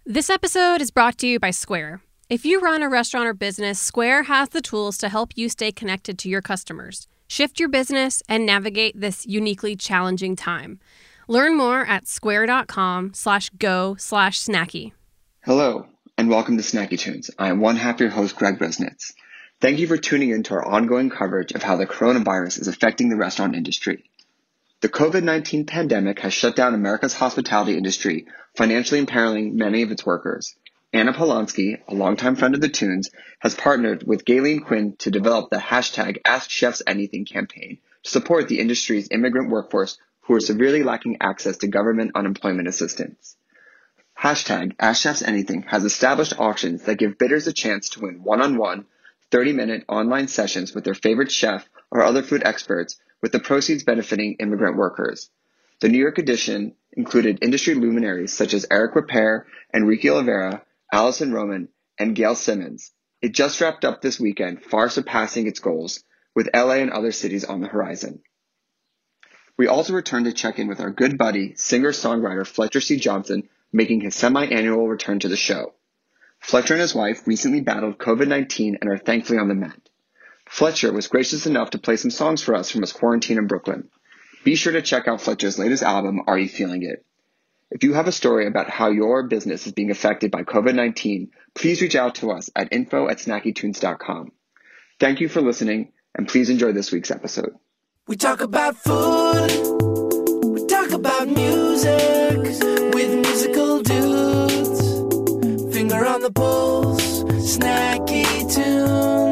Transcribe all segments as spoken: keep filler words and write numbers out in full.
This episode is brought to you by Square. If you run a restaurant or business, Square has the tools to help you stay connected to your customers, shift your business, and navigate this uniquely challenging time. Learn more at square.com slash go slash snacky. Hello, and welcome to Snacky Tunes. I am one half your host, Greg Bresnitz. Thank you for tuning in to our ongoing coverage of how the coronavirus is affecting the restaurant industry. The covid nineteen pandemic has shut down America's hospitality industry, financially imperiling many of its workers. Anna Polonsky, a longtime friend of the Tunes, has partnered with Galen Quinn to develop the hashtag Ask Chefs Anything campaign to support the industry's immigrant workforce who are severely lacking access to government unemployment assistance. Hashtag Ask Chefs Anything has established auctions that give bidders a chance to win one-on-one, thirty-minute online sessions with their favorite chef or other food experts, with the proceeds benefiting immigrant workers. The New York edition included industry luminaries such as Eric Ripert, Enrique Oliveira, Allison Roman, and Gail Simmons. It just wrapped up this weekend, far surpassing its goals, with L A and other cities on the horizon. We also returned to check in with our good buddy, singer-songwriter Fletcher C. Johnson, making his semi-annual return to the show. Fletcher and his wife recently battled covid nineteen and are thankfully on the mend. Fletcher was gracious enough to play some songs for us from his quarantine in Brooklyn. Be sure to check out Fletcher's latest album, Are You Feeling It? If you have a story about how your business is being affected by covid nineteen, please reach out to us at info at snacky tunes dot com. Thank you for listening, and please enjoy this week's episode. We talk about food, we talk about music, with musical dudes, finger on the pulse, Snacky Tunes.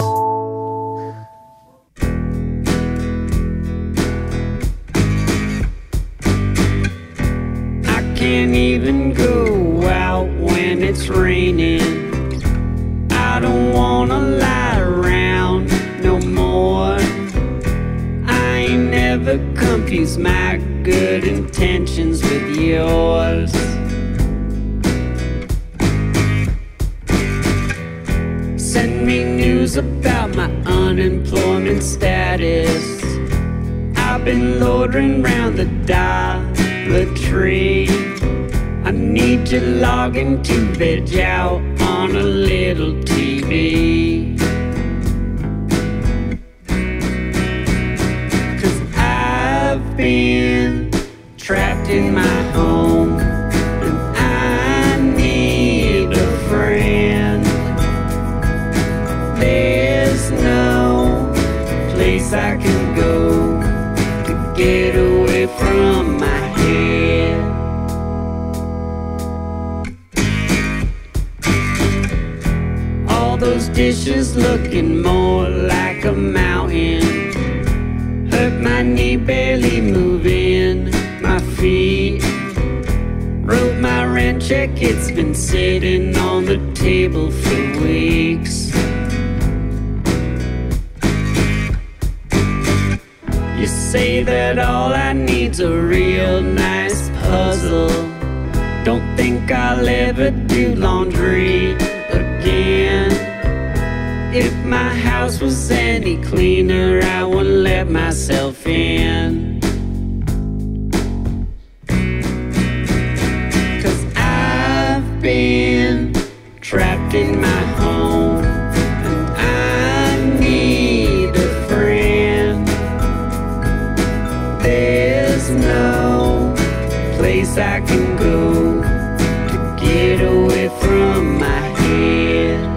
Can't even go out when it's raining. I don't wanna lie around no more. I ain't never confused my good intentions with yours. Send me news about my unemployment status. I've been loitering round the Dollar Tree. I need to log in to veg out on a little T V. Cause I've been trapped in my home and I need a friend. There's no place I can go to get away from my head. All those dishes looking more like a mountain. Hurt my knee, barely moving my feet. Wrote my rent check, it's been sitting on the table for weeks. You say that all I need's a real nice puzzle. Don't think I'll ever do laundry again. If my house was any cleaner, I wouldn't let myself in. Cause I've been trapped in my home and I need a friend. There's no place I can go to get away from my head.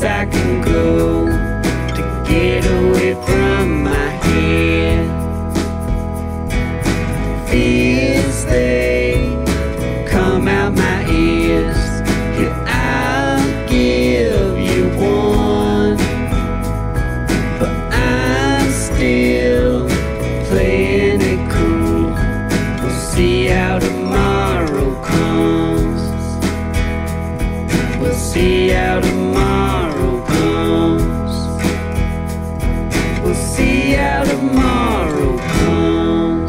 place I can go to get away from my head. Fears they come out my ears. Yeah, I'll give you one, but I'm still playing it cool. We'll see how tomorrow comes. We'll see how tomorrow comes. We'll see how tomorrow comes.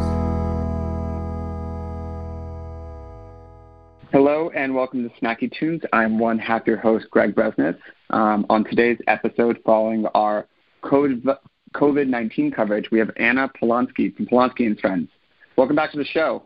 Hello and welcome to Snacky Tunes. I'm one half your host, Greg Bresnitz. Um, on today's episode, following our COVID nineteen coverage, we have Anna Polonsky from Polonsky and Friends. Welcome back to the show.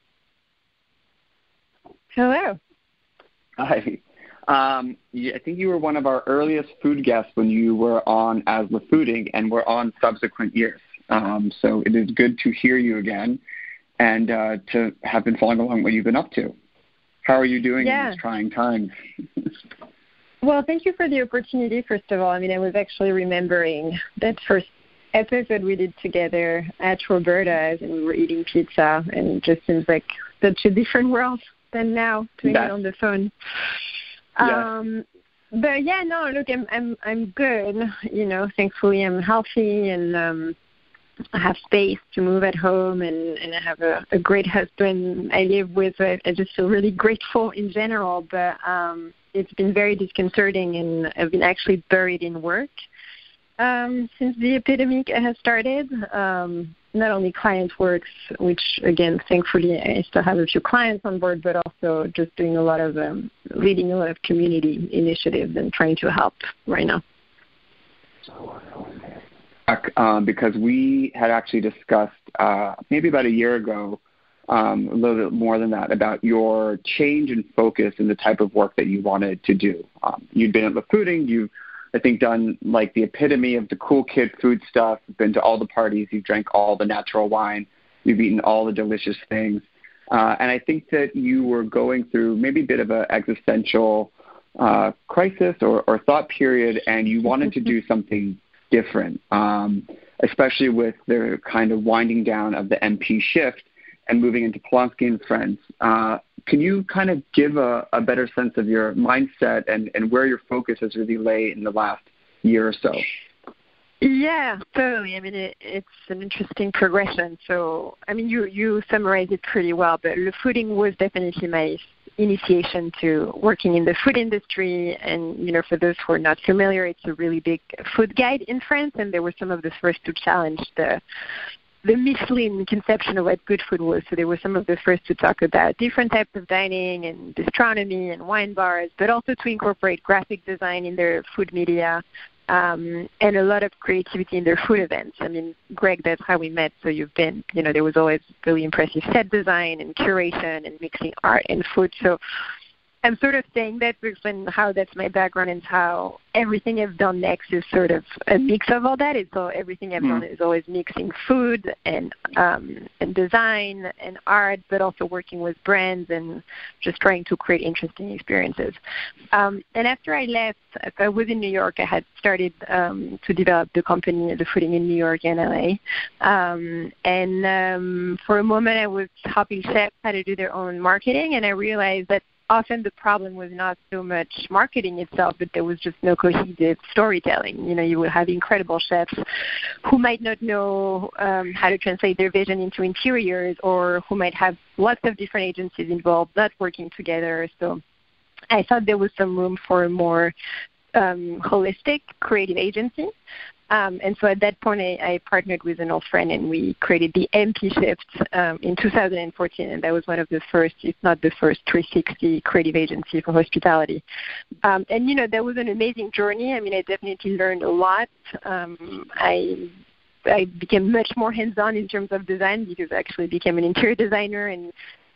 Hello. Hi. Um, I think you were one of our earliest food guests when you were on As La Fooding and were on subsequent years. Um, so it is good to hear you again and uh, to have been following along what you've been up to. How are you doing yeah. in these trying times? Well, thank you for the opportunity, first of all. I mean, I was actually remembering that first episode we did together at Roberta's, and we were eating pizza, and it just seems like such a different world than now, doing That's, it on the phone. Yeah. Um, but, yeah, no, look, I'm I'm I'm good. You know, thankfully I'm healthy, and um, I have space to move at home, and, and I have a, a great husband I live with. I, I just feel really grateful in general, but um, it's been very disconcerting, and I've been actually buried in work um, since the epidemic has started. Um, not only client works, which, again, thankfully I still have a few clients on board, but also just doing a lot of, um, leading a lot of community initiatives and trying to help right now. Um, because we had actually discussed uh, maybe about a year ago, um, a little bit more than that, about your change in focus and the type of work that you wanted to do. Um, you'd been at La Fooding, you've, I think, done like the epitome of the cool kid food stuff, been to all the parties, you've drank all the natural wine, you've eaten all the delicious things. Uh, and I think that you were going through maybe a bit of an existential uh, crisis or, or thought period, and you wanted to do something different, um, especially with the kind of winding down of the M P shift and moving into Polonsky and Friends. Uh, can you kind of give a, a better sense of your mindset and, and where your focus has really lay in the last year or so? Yeah, totally. I mean, it, it's an interesting progression. So, I mean, you, you summarized it pretty well, but Le Fooding was definitely my initiation to working in the food industry. And, you know, for those who are not familiar, it's a really big food guide in France, and they were some of the first to challenge the the Michelin conception of what good food was. So they were some of the first to talk about different types of dining and gastronomy and wine bars, but also to incorporate graphic design in their food media, um, and a lot of creativity in their food events. I mean, Greg, that's how we met. So you've been, you know, there was always really impressive set design and curation and mixing art and food. So I'm sort of saying that to explain how that's my background and how everything I've done next is sort of a mix of all that. It's all, everything I've mm. done is always mixing food and um, and design and art, but also working with brands and just trying to create interesting experiences. Um, and after I left, I was in New York. I had started um, to develop the company, The Fooding in New York and L A. Um, and um, for a moment, I was helping chefs how to do their own marketing, and I realized that often the problem was not so much marketing itself, but there was just no cohesive storytelling. You know, you would have incredible chefs who might not know um, how to translate their vision into interiors, or who might have lots of different agencies involved, not working together. So I thought there was some room for a more um, holistic creative agency. Um, and so at that point, I, I partnered with an old friend, and we created the M P Shift um, in two thousand fourteen, and that was one of the first, if not the first, three sixty creative agency for hospitality. Um, and, you know, that was an amazing journey. I mean, I definitely learned a lot. Um, I I became much more hands-on in terms of design, because I actually became an interior designer and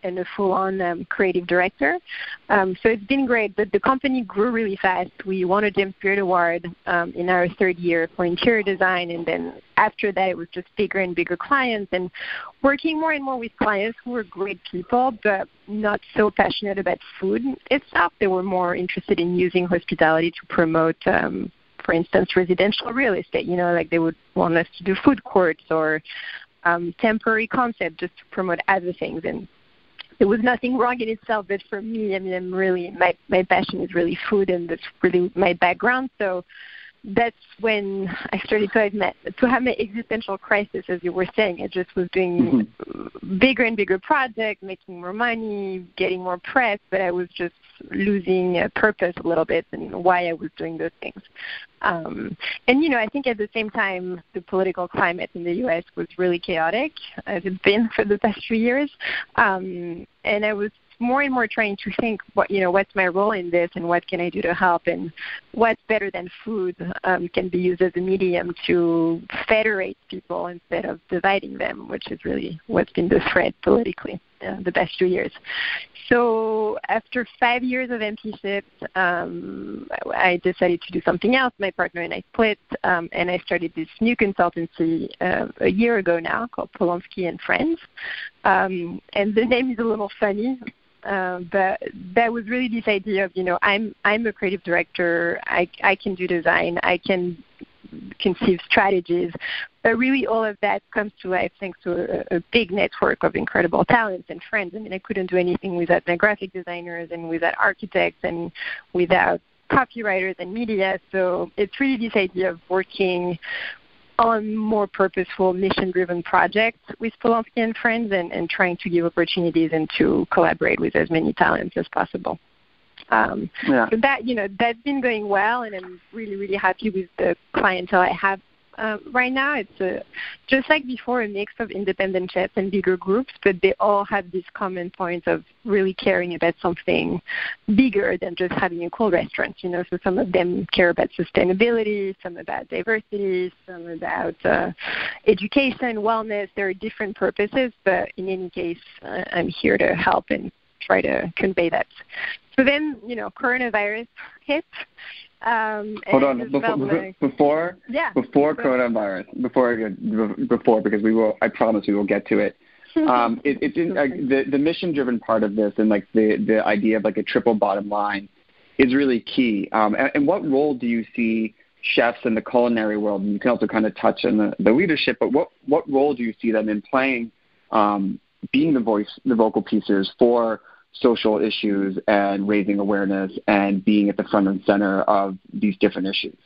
and a full-on um, creative director. Um, so it's been great, but the company grew really fast. We won a James Beard Award um, in our third year for interior design, and then after that it was just bigger and bigger clients and working more and more with clients who were great people, but not so passionate about food itself. They were more interested in using hospitality to promote um, for instance, residential real estate, you know, like they would want us to do food courts or um, temporary concept just to promote other things. And there was nothing wrong in itself, but for me, I mean, I'm really, my, my passion is really food, and that's really my background. So that's when I started to have, my, to have my existential crisis, as you were saying. I just was doing mm-hmm. bigger and bigger projects, making more money, getting more press, but I was just losing uh, purpose a little bit and why I was doing those things. Um, and, you know, I think at the same time, the political climate in the U S was really chaotic, as it's been for the past few years. Um, and I was more and more trying to think, what you know, what's my role in this, and what can I do to help, and what's better than food um, can be used as a medium to federate people instead of dividing them, which is really what's been the thread politically uh, the past few years. So after five years of M P Shift, um, I decided to do something else. My partner and I split, um, and I started this new consultancy uh, a year ago now called Polonsky and Friends. Um, and the name is a little funny. Uh, but that was really this idea of, you know, I'm I'm a creative director. I I can do design. I can conceive strategies. But really all of that comes to life thanks to a, a big network of incredible talents and friends. I mean, I couldn't do anything without my graphic designers and without architects and without copywriters and media. So it's really this idea of working on more purposeful, mission-driven projects with Polonsky and Friends, and, and trying to give opportunities and to collaborate with as many talents as possible. Um, yeah. So that, you know, that's been going well, and I'm really, really happy with the clientele I have uh, right now. It's a, just like before, a mix of independent chefs and bigger groups, but they all have this common point of really caring about something bigger than just having a cool restaurant. You know, so some of them care about sustainability, some about diversity, some about uh, education, wellness. There are different purposes, but in any case, uh, I'm here to help and try to convey that. So then, you know, coronavirus hit. Um, Hold on, before like, before, yeah, before coronavirus, before before because we will, I promise we will get to it. Um, it, it didn't, uh, the the mission driven part of this, and like the the idea of like a triple bottom line is really key. Um, and, and what role do you see chefs in the culinary world? And you can also kind of touch on the, the leadership, but what what role do you see them in playing, um, being the voice, the vocal pieces for social issues and raising awareness and being at the front and center of these different issues?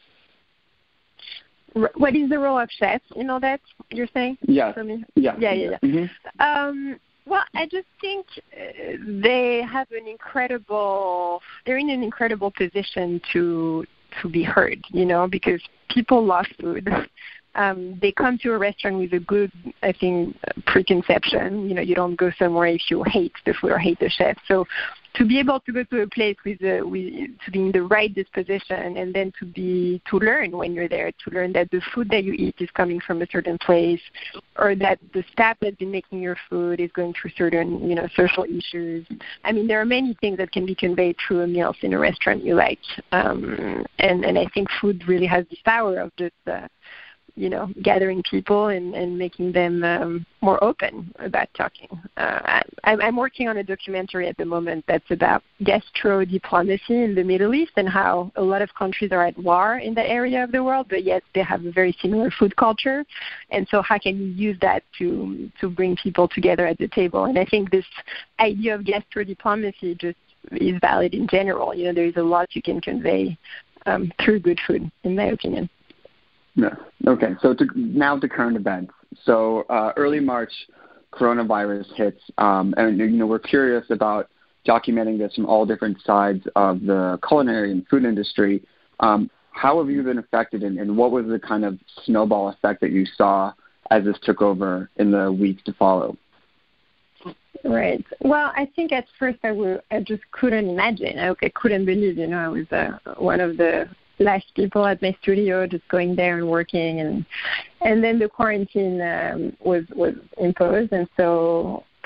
What is the role of chefs in all that you're saying? Yes. Yeah. Yeah, yeah, yeah. Mm-hmm. Um, well, I just think uh, they have an incredible, they're in an incredible position to to be heard, you know, because people love food. Um, they come to a restaurant with a good, I think, preconception. You know, you don't go somewhere if you hate the food or hate the chef. So to be able to go to a place with, a, with to be in the right disposition, and then to be to learn when you're there, to learn that the food that you eat is coming from a certain place, or that the staff that's been making your food is going through certain, you know, social issues. I mean, there are many things that can be conveyed through a meal in a restaurant you like, um, and and I think food really has this power of just uh, you know, gathering people and, and making them um, more open about talking. Uh, I, I'm working on a documentary at the moment that's about gastro diplomacy in the Middle East and how a lot of countries are at war in that area of the world, but yet they have a very similar food culture. And so how can you use that to to bring people together at the table? And I think this idea of gastro diplomacy just is valid in general. You know, there is a lot you can convey um, through good food, in my opinion. Yeah. Okay. So to, now to current events. So uh, early March, coronavirus hits, um, and you know we're curious about documenting this from all different sides of the culinary and food industry. Um, how have you been affected, and, and what was the kind of snowball effect that you saw as this took over in the weeks to follow? Right. Well, I think at first I, were, I just couldn't imagine. I, I couldn't believe, you know, I was uh, one of the last people at my studio, just going there and working, and and then the quarantine um, was was imposed, and so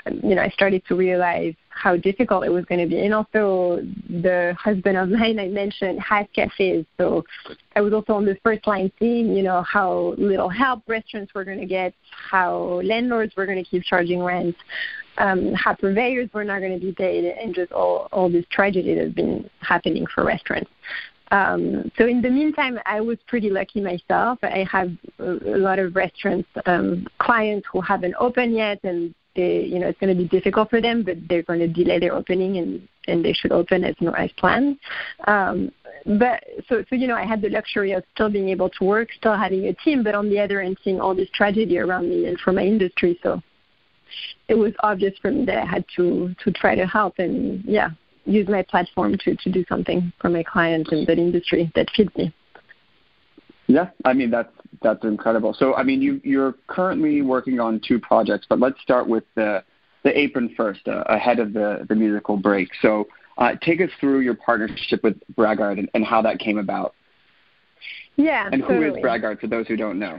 you know, I started to realize how difficult it was going to be. And also the husband of mine I mentioned has cafes. So I was also on the first line seeing, you know, how little help restaurants were going to get, how landlords were going to keep charging rent, um, how purveyors were not going to be paid, and just all, all this tragedy that's been happening for restaurants. Um, so in the meantime, I was pretty lucky myself. I have a, a lot of restaurants um, clients who haven't opened yet, and they, you know, it's going to be difficult for them, but they're going to delay their opening, and, and they should open as, you know, as planned. Um, but so, so, you know, I had the luxury of still being able to work, still having a team, but on the other end, seeing all this tragedy around me and for my industry. So it was obvious for me that I had to, to try to help and, yeah, use my platform to, to do something for my clients and that industry that fits me. Yeah, I mean, that's that's incredible. So, I mean, you, you're currently working on two projects, but let's start with the, the apron first, uh, ahead of the, the musical break. So uh, take us through your partnership with Braggart and, and how that came about. Yeah. And who totally. is Braggart, for those who don't know?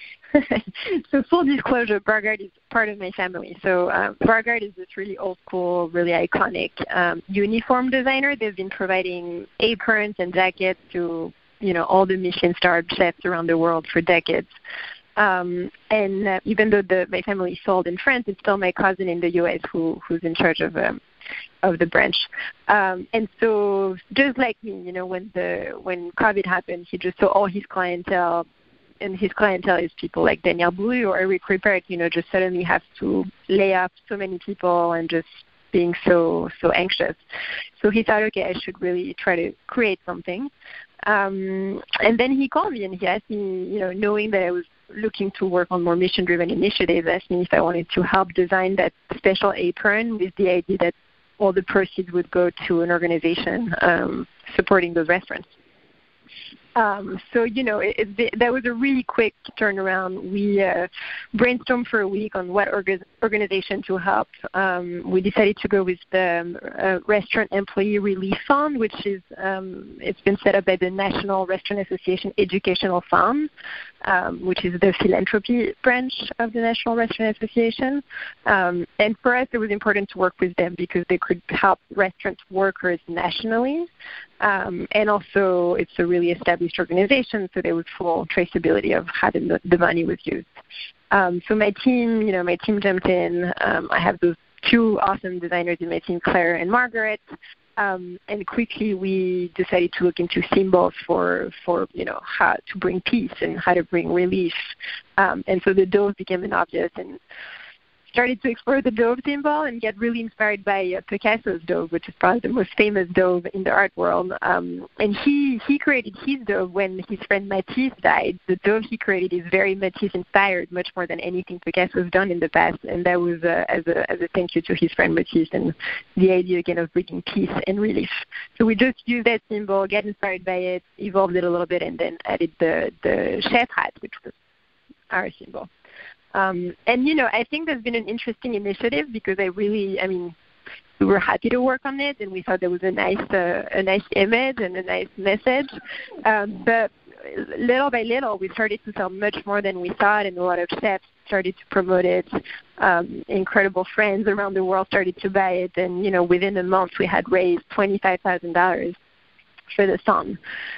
So full disclosure, Braggart is part of my family. So uh, Braggart is this really old school, really iconic um, uniform designer. They've been providing aprons and jackets to, you know, all the Michelin-starred chefs around the world for decades. Um, and uh, even though the, my family sold in France, it's still my cousin in the U S who who's in charge of um, of the branch. Um, and so just like me, you know, when the when COVID happened, he just saw all his clientele. And his clientele is people like Daniel Boulud or Eric Ripert, you know, just suddenly have to lay off so many people and just being so, so anxious. So he thought, okay, I should really try to create something. Um, and then he called me and he asked me, you know, knowing that I was looking to work on more mission-driven initiatives, asked me if I wanted to help design that special apron with the idea that all the proceeds would go to an organization um, supporting those restaurants. Um, so, you know, it, it, that was a really quick turnaround. We uh, brainstormed for a week on what orga- organization to help. Um, we decided to go with the uh, Restaurant Employee Relief Fund, which is, um, it's been set up by the National Restaurant Association Educational Fund, um, which is the philanthropy branch of the National Restaurant Association. Um, and for us, it was important to work with them because they could help restaurant workers nationally. Um, and also, it's a really established organization, so there was full traceability of how the, the money was used. Um, so my team, you know, my team jumped in. Um, I have those two awesome designers in my team, Claire and Margaret. Um, and quickly we decided to look into symbols for, for, you know, how to bring peace and how to bring relief. Um, and so the dove became an obvious, and started to explore the dove symbol and get really inspired by uh, Picasso's dove, which is probably the most famous dove in the art world. Um, and he, he created his dove when his friend Matisse died. The dove he created is very Matisse-inspired, much more than anything Picasso's done in the past. And that was uh, as, a, as a thank you to his friend Matisse and the idea, again, of bringing peace and relief. So we just used that symbol, got inspired by it, evolved it a little bit, and then added the, the chef hat, which was our symbol. Um, and, you know, I think there's been an interesting initiative because I really, I mean, we were happy to work on it, and we thought there was a nice, uh, a nice image and a nice message. Um, but little by little, we started to sell much more than we thought, and a lot of chefs started to promote it. Um, incredible friends around the world started to buy it, and, you know, within a month, we had raised twenty-five thousand dollars for the song.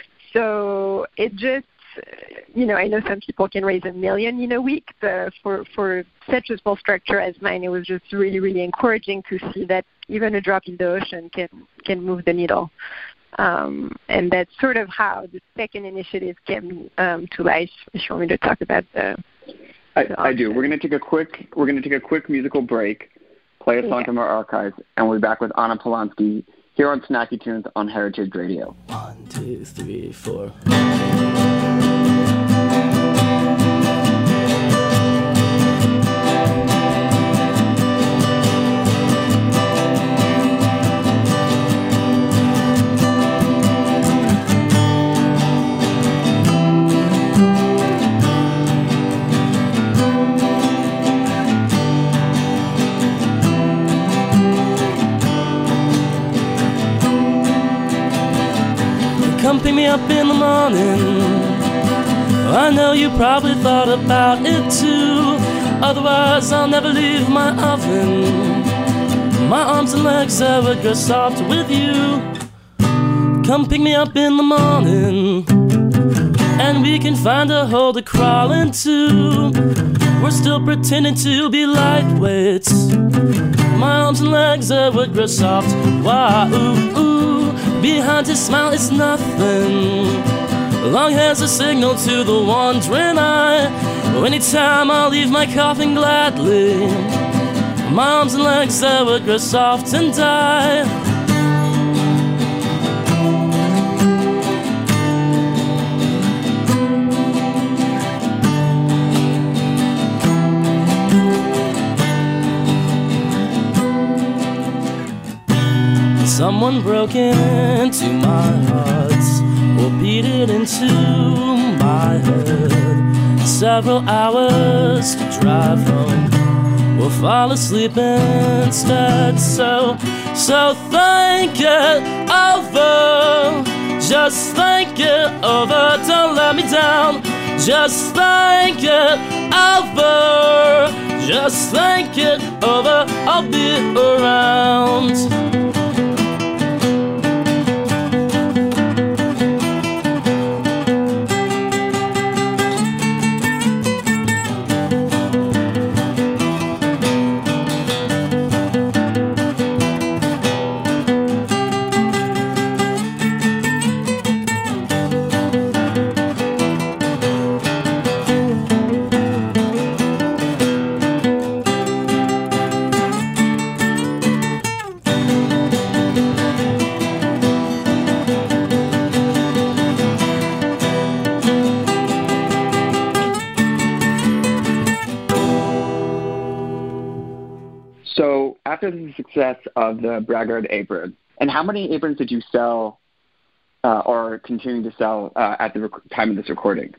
So it just, you know, I know some people can raise a million in a week, but for, for such a small structure as mine, it was just really, really encouraging to see that even a drop in the ocean can, can move the needle. Um, and that's sort of how the second initiative came um, to life. If you want me to talk about the, I, the I do. We're going to take a quick. We're going to take a quick musical break, play a song yeah. from our archives, and we'll be back with Anna Polanski here on Snacky Tunes on Heritage Radio. One, two, three, four. Come pick me up in the morning. I know you probably thought about it too. Otherwise I'll never leave my oven. My arms and legs ever grow soft with you. Come pick me up in the morning, and we can find a hole to crawl into. We're still pretending to be lightweights. My arms and legs ever grow soft. Wow, ooh, ooh. Behind his smile is nothing. Long hair's a signal to the wandering eye. Anytime I'll leave my coffin gladly. My arms and legs that would grow soft and die. Someone broke into my heart, or beat it into my head. Several hours to drive home, we'll fall asleep instead. So, so think it over. Just think it over. Don't let me down. Just think it over. Just think it over. I'll be around. After the success of the Braggart apron, and how many aprons did you sell uh, or continue to sell uh, at the rec- time of this recording?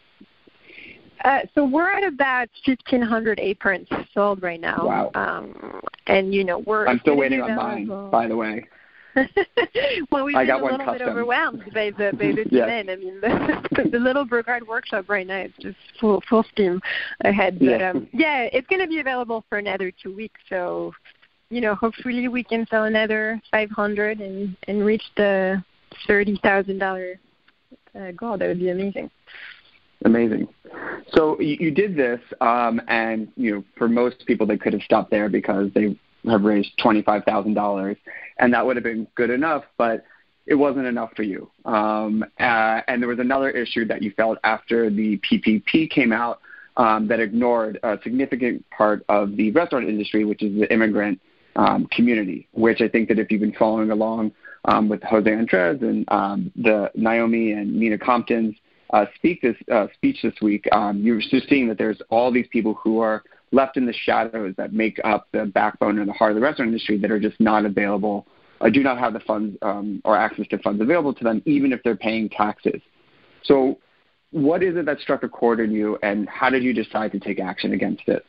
Uh, so we're at about fifteen hundred aprons sold right now. Wow. Um, and, you know, we're... I'm still waiting on mine, by the way. Well, we've I been got a one little custom. bit overwhelmed by the, by the Yes. demand. I mean, the, the little Braggart workshop right now is just full full steam ahead. But, Yeah. um, yeah, it's going to be available for another two weeks. So, you know, hopefully we can sell another five hundred and, and reach the thirty thousand dollars uh, goal. That would be amazing. Amazing. So you, you did this, um, and, you know, for most people, they could have stopped there because they have raised twenty-five thousand dollars, and that would have been good enough, but it wasn't enough for you. Um, uh, and there was another issue that you felt after the P P P came out um, that ignored a significant part of the restaurant industry, which is the immigrant um, community, which I think that if you've been following along um, with Jose Andres and um, the Naomi and Nina Compton's uh, speak this, uh, speech this week, um, you're just seeing that there's all these people who are left in the shadows that make up the backbone and the heart of the restaurant industry that are just not available, or do not have the funds um, or access to funds available to them, even if they're paying taxes. So what is it that struck a chord in you, and how did you decide to take action against it?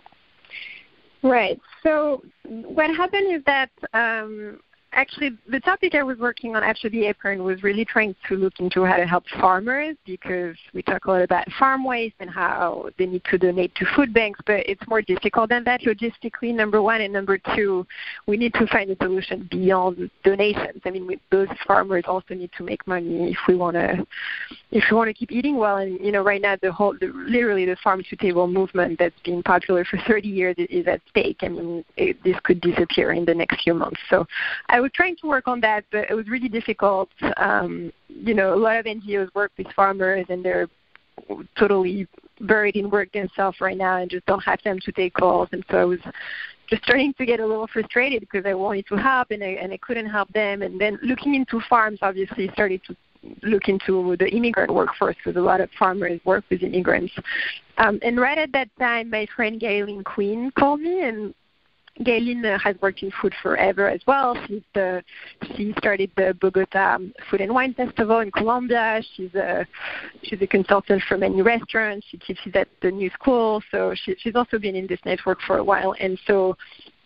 Right. So what happened is that um, actually the topic I was working on after the apron was really trying to look into how to help farmers, because we talk a lot about farm waste and how they need to donate to food banks, but it's more difficult than that logistically, number one. And number two, we need to find a solution beyond donations. I mean, we, those farmers also need to make money if we want to if we want to keep eating well. And, you know, right now the whole, the, literally the farm-to-table movement that's been popular for thirty years is at stake. I mean, it, this could disappear in the next few months. So I was trying to work on that, but it was really difficult. Um, you know, a lot of N G Os work with farmers, and they're totally buried in work themselves right now and just don't have time to take calls. And so I was just starting to get a little frustrated because I wanted to help and I, and I couldn't help them. And then looking into farms, obviously started to look into the immigrant workforce, because a lot of farmers work with immigrants. Um, and right at that time, my friend Gayleen Queen called me, and Gayleen uh, has worked in food forever as well. She's the, she started the Bogota Food and Wine Festival in Colombia. She's a she's a consultant for many restaurants. She teaches at the new school, so she, she's also been in this network for a while. And so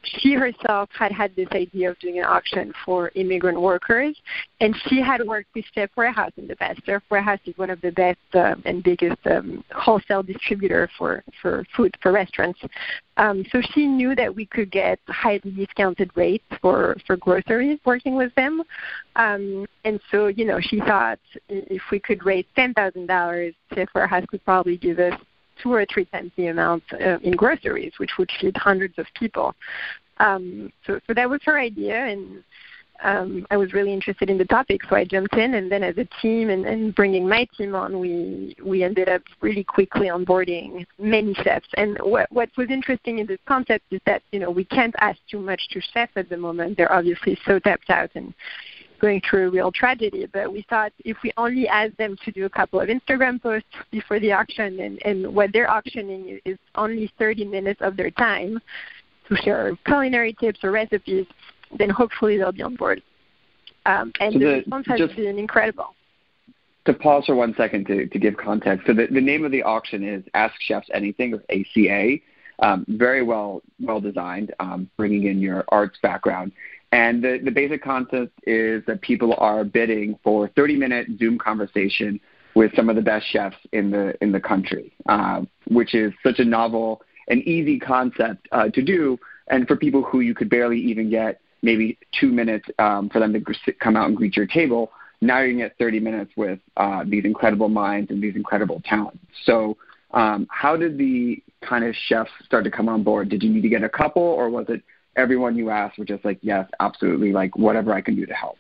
she herself had had this idea of doing an auction for immigrant workers, and she had worked with Chef Warehouse in the past. Chef Warehouse is one of the best uh, and biggest um, wholesale distributor for, for food, for restaurants. Um, so she knew that we could get highly discounted rates for, for groceries working with them. Um, and so, you know, she thought if we could raise ten thousand dollars, Chef Warehouse could probably give us two or three times the amount uh, in groceries, which would feed hundreds of people. Um, so, so that was her idea, and um, I was really interested in the topic, so I jumped in. And then, as a team, and, and bringing my team on, we we ended up really quickly onboarding many chefs. And what what was interesting in this concept is that, you know, we can't ask too much to chefs at the moment. They're obviously so tapped out and going through a real tragedy, but we thought if we only asked them to do a couple of Instagram posts before the auction, and, and what they're auctioning is only thirty minutes of their time to share culinary tips or recipes, then hopefully they'll be on board. Um, and so the, the response has been incredible. To pause for one second to, to give context, so the, the name of the auction is Ask Chefs Anything, or A C A. Um, very well well designed, um, bringing in your arts background. And the, the basic concept is that people are bidding for thirty-minute Zoom conversation with some of the best chefs in the in the country, uh, which is such a novel and easy concept uh, to do. And for people who you could barely even get maybe two minutes um, for them to come out and greet your table, now you can get thirty minutes with uh, these incredible minds and these incredible talents. So um, how did the kind of chefs start to come on board? Did you need to get a couple, or was it everyone you asked were just like, yes, absolutely, like whatever I can do to help?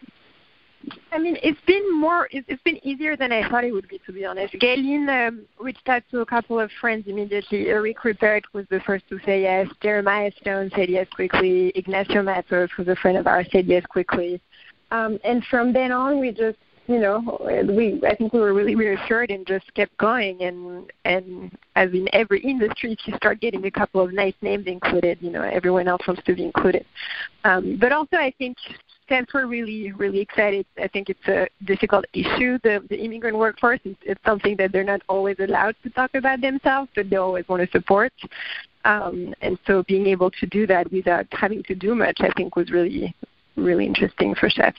I mean, it's been more, it's, it's been easier than I thought it would be, to be honest. Galen um, reached out to a couple of friends immediately. Eric Rupert was the first to say yes. Jeremiah Stone said yes quickly. Ignacio Matos, who's a friend of ours, said yes quickly. Um, and from then on, we just, you know, we I think we were really reassured and just kept going. And and as in every industry, if you start getting a couple of nice names included, you know, everyone else wants to be included. Um, but also, I think chefs were really, really excited. I think it's a difficult issue. The, the immigrant workforce is it's something that they're not always allowed to talk about themselves, but they always want to support. Um, and so being able to do that without having to do much, I think, was really, really interesting for chefs.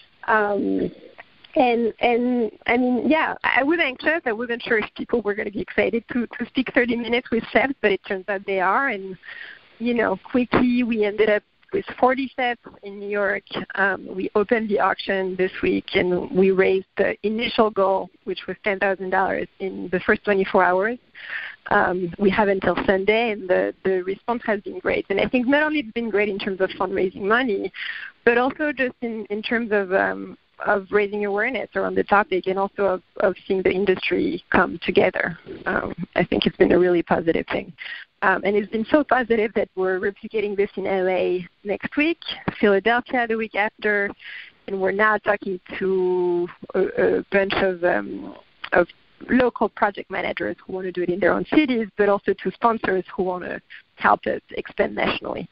Um, And, and I mean, yeah, I was anxious. I wasn't sure if people were going to be excited to, to speak thirty minutes with chefs, but it turns out they are. And, you know, quickly we ended up with forty chefs in New York. Um, we opened the auction this week, and we raised the initial goal, which was ten thousand dollars, in the first twenty-four hours. Um, we have until Sunday, and the, the response has been great. And I think not only it's been great in terms of fundraising money, but also just in, in terms of um, of raising awareness around the topic, and also of, of seeing the industry come together. Um, I think it's been a really positive thing. Um, and it's been so positive that we're replicating this in L A next week, Philadelphia the week after, and we're now talking to a, a bunch of, um, of local project managers who want to do it in their own cities, but also to sponsors who want to help us expand nationally.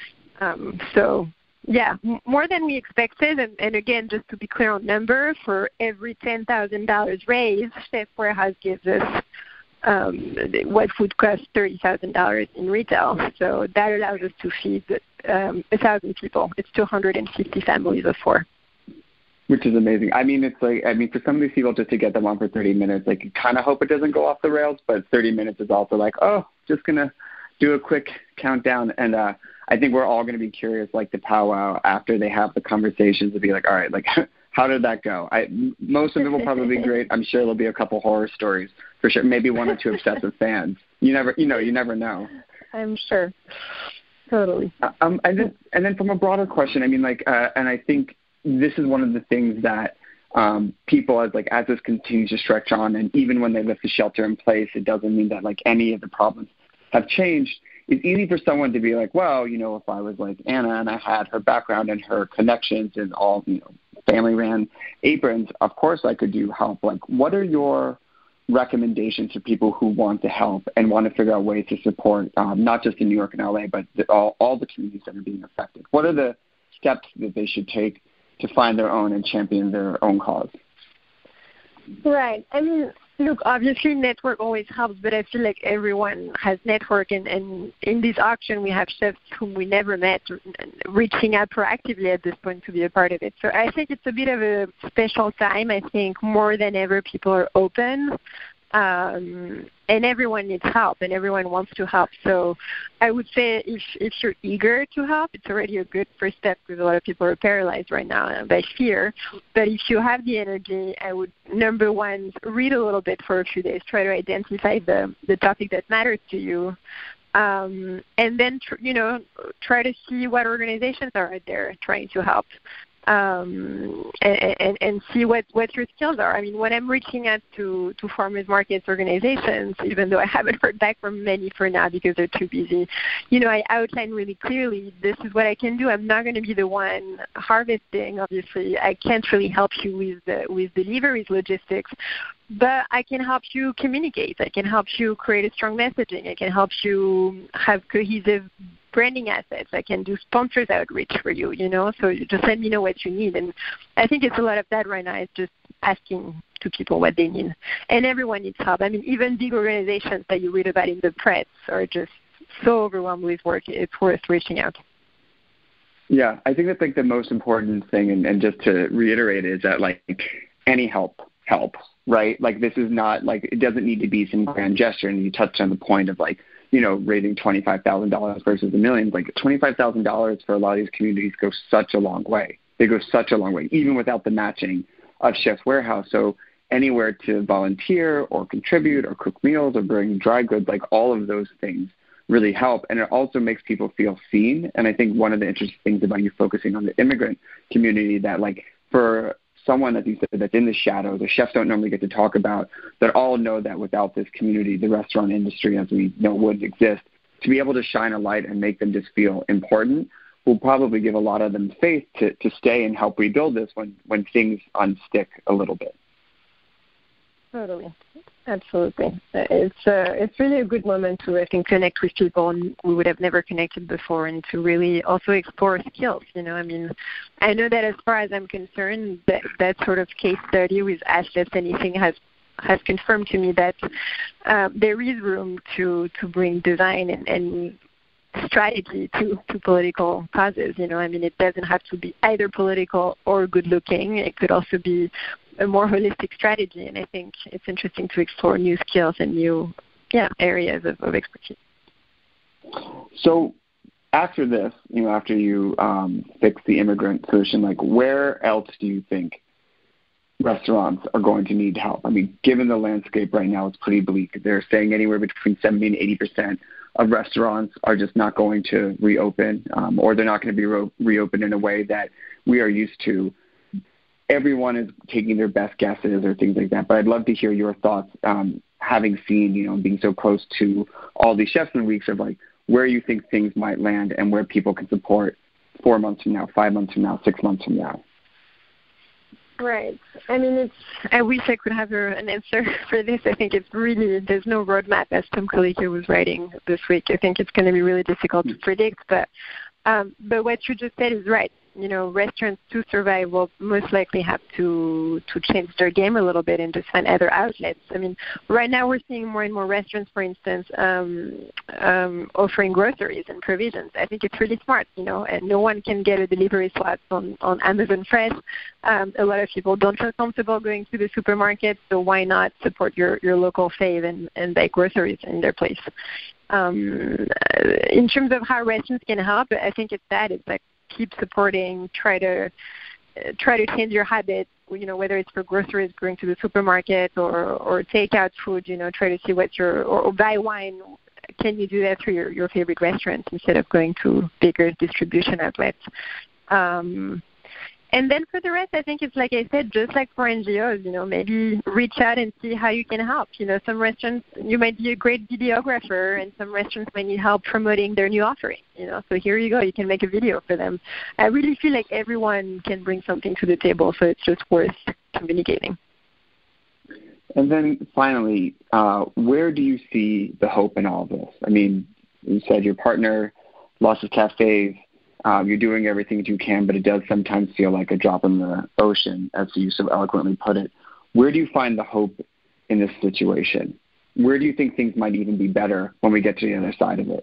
Um, so Yeah, more than we expected. And, and again, just to be clear on number, for every ten thousand dollars raised, Chef Warehouse gives us um, what would cost thirty thousand dollars in retail. So that allows us to feed um, one thousand people. It's two hundred fifty families of four. Which is amazing. I mean, it's like, I mean, for some of these people, just to get them on for thirty minutes, like, you kind of hope it doesn't go off the rails, but thirty minutes is also like, oh, just going to do a quick countdown. And uh, I think we're all going to be curious, like, the powwow after they have the conversations to be like, all right, like, how did that go? I, most of it will probably be great. I'm sure there'll be a couple horror stories for sure. Maybe one or two obsessive fans. You never, you know, you never know. I'm sure. Totally. Uh, um, and then, and then from a broader question, I mean, like, uh, and I think this is one of the things that um, people, as like as this continues to stretch on, and even when they lift the shelter in place, it doesn't mean that like any of the problems have changed. It's easy for someone to be like, well, you know, if I was like Anna and I had her background and her connections and all, you know, family ran aprons, of course I could do help. Like, what are your recommendations for people who want to help and want to figure out ways to support, um, not just in New York and L A, but the, all, all the communities that are being affected? What are the steps that they should take to find their own and champion their own cause? Right. I mean, Look, obviously network always helps, but I feel like everyone has network, and, and in this auction we have chefs whom we never met reaching out proactively at this point to be a part of it. So I think it's a bit of a special time. I think more than ever people are open. Um, and everyone needs help, and everyone wants to help. So I would say if if you're eager to help, it's already a good first step, because a lot of people are paralyzed right now by fear. But if you have the energy, I would, number one, read a little bit for a few days. Try to identify the, the topic that matters to you. Um, and then, tr- you know, try to see what organizations are out there trying to help. Um, and, and, and see what, what your skills are. I mean, when I'm reaching out to, to farmers markets organizations, even though I haven't heard back from many for now because they're too busy, you know, I outline really clearly, this is what I can do. I'm not going to be the one harvesting, obviously. I can't really help you with the, with deliveries, logistics, but I can help you communicate. I can help you create a strong messaging. I can help you have cohesive branding assets. I can do sponsors outreach for you, you know, so you just let me know what you need. And I think it's a lot of that right now. It's just asking to people what they need. And everyone needs help. I mean, even big organizations that you read about in the press are just so overwhelmed with work. It's worth reaching out. Yeah, I think that's like the most important thing. And, and just to reiterate is that like any help helps, right? Like this is not like, it doesn't need to be some grand gesture. And you touched on the point of like, you know, raising twenty-five thousand dollars versus a million. Like twenty-five thousand dollars for a lot of these communities goes such a long way. They go such a long way, even without the matching of Chef's Warehouse. So anywhere to volunteer or contribute or cook meals or bring dry goods, like all of those things really help. And it also makes people feel seen. And I think one of the interesting things about you focusing on the immigrant community, that like for someone that you said that's in the shadow, the chefs don't normally get to talk about, that all know that without this community, the restaurant industry as we know wouldn't exist. To be able to shine a light and make them just feel important will probably give a lot of them faith to, to stay and help rebuild this when, when things unstick a little bit. Totally. Absolutely. It's uh, it's really a good moment to, I think, connect with people we would have never connected before, and to really also explore skills. You know, I mean, I know that as far as I'm concerned, that, that sort of case study with Ask Chefs Anything has has confirmed to me that uh, there is room to, to bring design and, and strategy to, to political causes. You know, I mean, it doesn't have to be either political or good looking. It could also be a more holistic strategy, and I think it's interesting to explore new skills and new yeah, areas of, of expertise. So after this, you know, after you um, fix the immigrant solution, like where else do you think restaurants are going to need help? I mean, given the landscape right now, it's pretty bleak. They're saying anywhere between seventy and eighty percent of restaurants are just not going to reopen, um, or they're not going to be re- reopened in a way that we are used to. Everyone is taking their best guesses or things like that, but I'd love to hear your thoughts, um, having seen, you know, being so close to all these chefs in weeks, of like where you think things might land and where people can support four months from now, five months from now, six months from now. Right. I mean, it's. I wish I could have a, an answer for this. I think it's really, there's no roadmap, as Tom Colicchio was writing this week. I think it's going to be really difficult to predict, but um, but what you just said is right. You know, restaurants to survive will most likely have to to change their game a little bit and just find other outlets. I mean, right now we're seeing more and more restaurants, for instance, um, um, offering groceries and provisions. I think it's really smart, you know, and no one can get a delivery slot on, on Amazon Fresh. Um, a lot of people don't feel comfortable going to the supermarket, so why not support your, your local fave and, and buy groceries in their place? Um, in terms of how restaurants can help, I think it's that. It's like, keep supporting, try to uh, try to change your habits, you know, whether it's for groceries, going to the supermarket, or, or take out food, you know, try to see what your, or, or buy wine. Can you do that through your, your favorite restaurants instead of going to bigger distribution outlets? Um, and then for the rest, I think it's like I said, just like for N G Os, you know, maybe reach out and see how you can help. You know, some restaurants, you might be a great videographer, and some restaurants might need help promoting their new offering, you know. So here you go. You can make a video for them. I really feel like everyone can bring something to the table, so it's just worth communicating. And then finally, uh, where do you see the hope in all this? I mean, you said your partner lost his cafes. Um, you're doing everything that you can, but it does sometimes feel like a drop in the ocean, as you so eloquently put it. Where do you find the hope in this situation? Where do you think things might even be better when we get to the other side of it?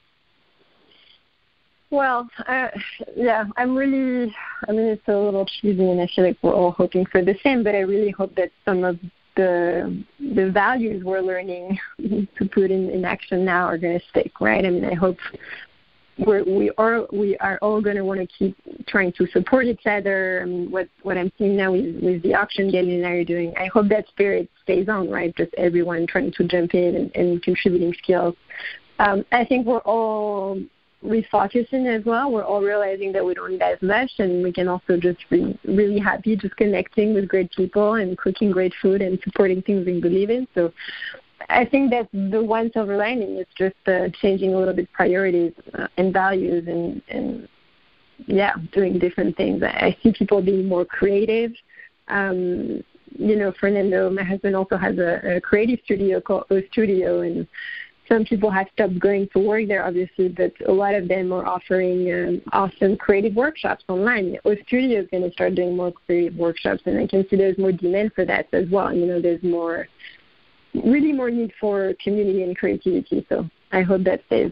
Well, uh, yeah, I'm really, I mean, it's a little cheesy, and I feel like we're all hoping for the same, but I really hope that some of the the values we're learning to put in, in action now are going to stick, right? I mean, I hope we're, we are we are all going to want to keep trying to support each other. I mean, what, what I'm seeing now is with the auction Galen and I are doing, I hope that spirit stays on, right? Just everyone trying to jump in and, and contributing skills. Um, I think we're all refocusing as well. We're all realizing that we don't need as much, and we can also just be really happy just connecting with great people and cooking great food and supporting things we believe in. So I think that's the one silver lining. It's just uh, changing a little bit priorities uh, and values and, and, yeah, doing different things. I, I see people being more creative. Um, you know, Fernando, my husband, also has a, a creative studio called O Studio, and some people have stopped going to work there, obviously, but a lot of them are offering um, awesome creative workshops online. O Studio is going to start doing more creative workshops, and I can see there's more demand for that as well. You know, there's more, really more need for community and creativity, so I hope that stays.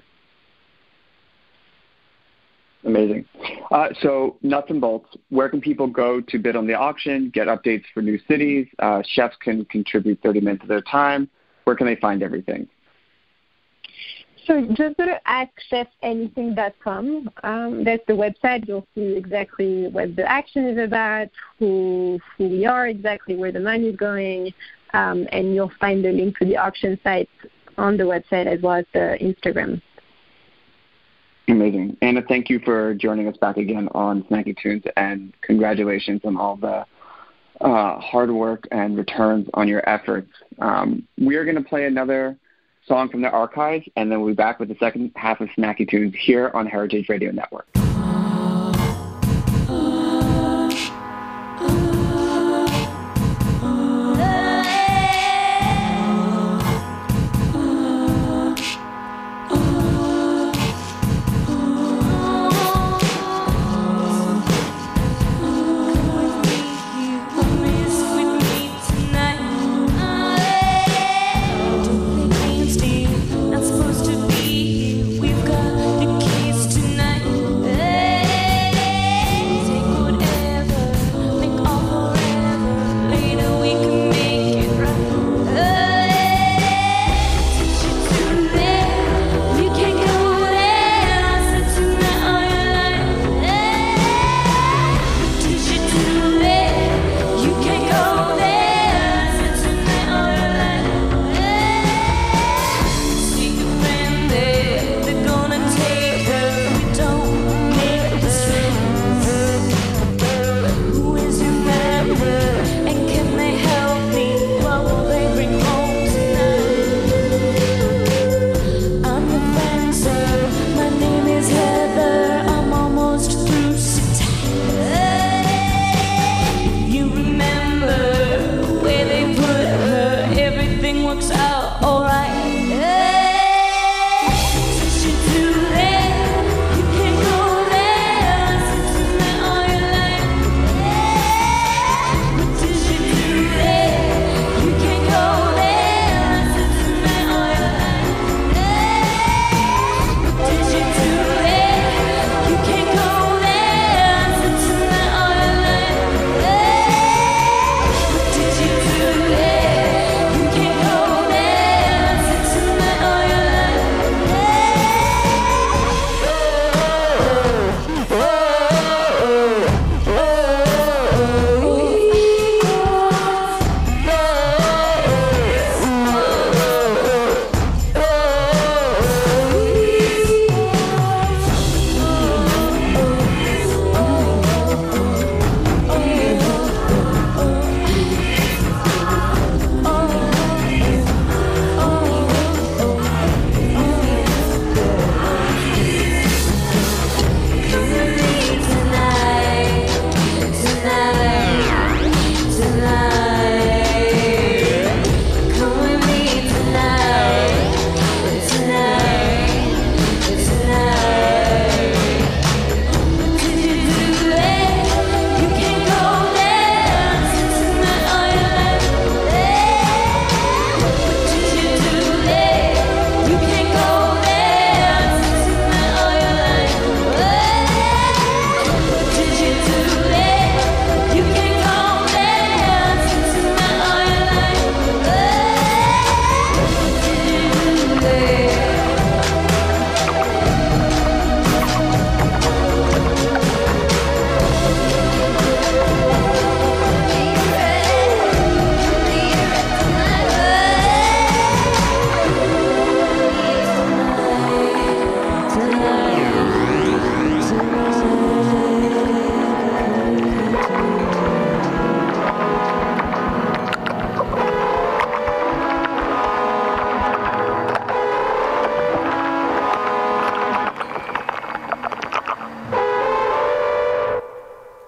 Amazing. Uh, so nuts and bolts, where can people go to bid on the auction, get updates for new cities? Uh, chefs can contribute thirty minutes of their time. Where can they find everything? So just go to ask chef anything dot com. Um, that's the website. You'll see exactly what the action is about, who who we are, exactly where the money is going, um, and you'll find the link to the auction site on the website as well as the Instagram. Amazing. Anna, thank you for joining us back again on Snacky Tunes, and congratulations on all the uh, hard work and returns on your efforts. Um, we are going to play another song from the archives, and then we'll be back with the second half of Snacky Tunes here on Heritage Radio Network. Not supposed to be here. We've got the keys tonight.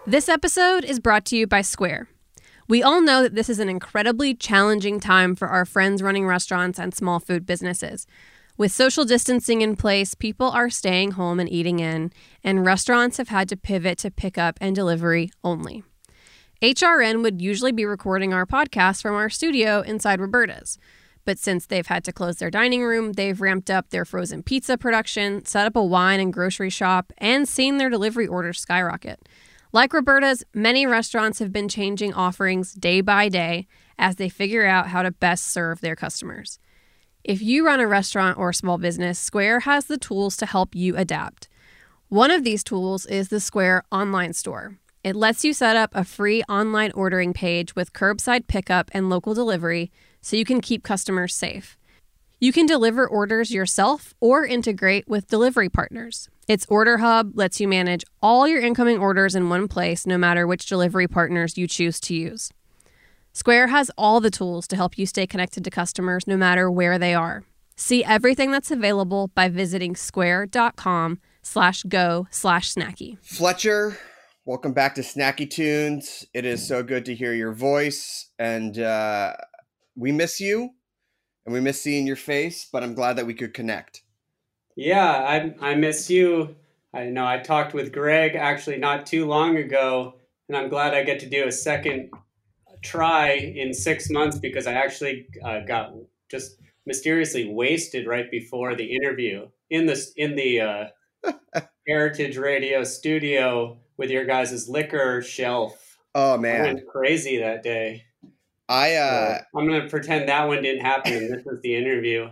This episode is brought to you by Square. We all know that this is an incredibly challenging time for our friends running restaurants and small food businesses. With social distancing in place, people are staying home and eating in, and restaurants have had to pivot to pickup and delivery only. H R N would usually be recording our podcast from our studio inside Roberta's. But since they've had to close their dining room, they've ramped up their frozen pizza production, set up a wine and grocery shop, and seen their delivery orders skyrocket. Like Roberta's, many restaurants have been changing offerings day by day as they figure out how to best serve their customers. If you run a restaurant or small business, Square has the tools to help you adapt. One of these tools is the Square online store. It lets you set up a free online ordering page with curbside pickup and local delivery so you can keep customers safe. You can deliver orders yourself or integrate with delivery partners. Its Order Hub lets you manage all your incoming orders in one place, no matter which delivery partners you choose to use. Square has all the tools to help you stay connected to customers no matter where they are. See everything that's available by visiting square.com slash go slash snacky. Fletcher, welcome back to Snacky Tunes. It is so good to hear your voice, and uh, we miss you, and we miss seeing your face, but I'm glad that we could connect. Yeah, I I miss you. I know I talked with Greg actually not too long ago, and I'm glad I get to do a second try in six months because I actually uh, got just mysteriously wasted right before the interview in the in the uh, Heritage Radio studio with your guys' liquor shelf. Oh man, I went crazy that day. I uh, so I'm gonna pretend that one didn't happen. And this was the interview.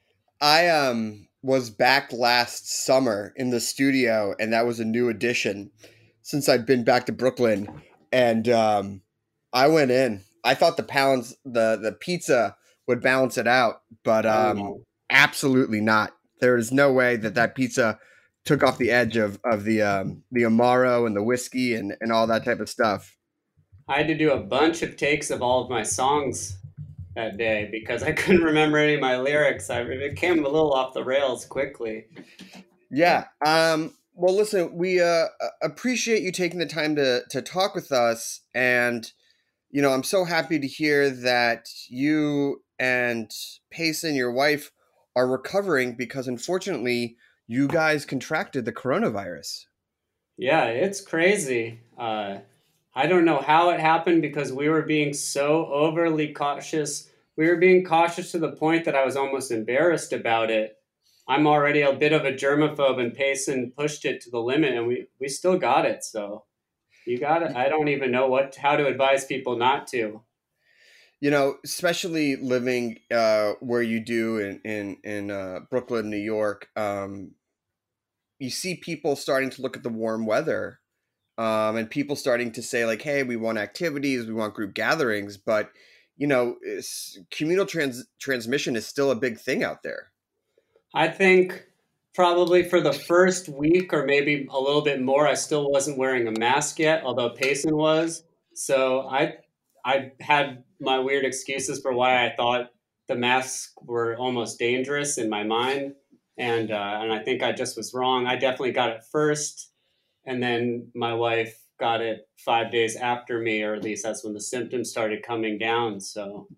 I um was back last summer in the studio, and that was a new addition since I'd been back to Brooklyn, and um. I went in. I thought the pounds, the, the pizza would balance it out, but um, oh. absolutely not. There is no way that that pizza took off the edge of of the um, the Amaro and the whiskey and, and all that type of stuff. I had to do a bunch of takes of all of my songs that day because I couldn't remember any of my lyrics. I it came a little off the rails quickly. Yeah. Um, well, listen, we uh, appreciate you taking the time to to talk with us, and you know, I'm so happy to hear that you and Payson, your wife, are recovering because unfortunately you guys contracted the coronavirus. Yeah, it's crazy. Uh, I don't know how it happened because we were being so overly cautious. We were being cautious to the point that I was almost embarrassed about it. I'm already a bit of a germaphobe, and Payson pushed it to the limit, and we, we still got it, so... You got it. I don't even know what how to advise people not to. You know, especially living uh, where you do in in in uh, Brooklyn, New York, um, you see people starting to look at the warm weather, um, and people starting to say like, "Hey, we want activities, we want group gatherings," but you know, communal trans- transmission is still a big thing out there. I think. Probably for the first week or maybe a little bit more, I still wasn't wearing a mask yet, although Payson was. So I I had my weird excuses for why I thought the masks were almost dangerous in my mind. And uh, and I think I just was wrong. I definitely got it first. And then my wife got it five days after me, or at least that's when the symptoms started coming down. So,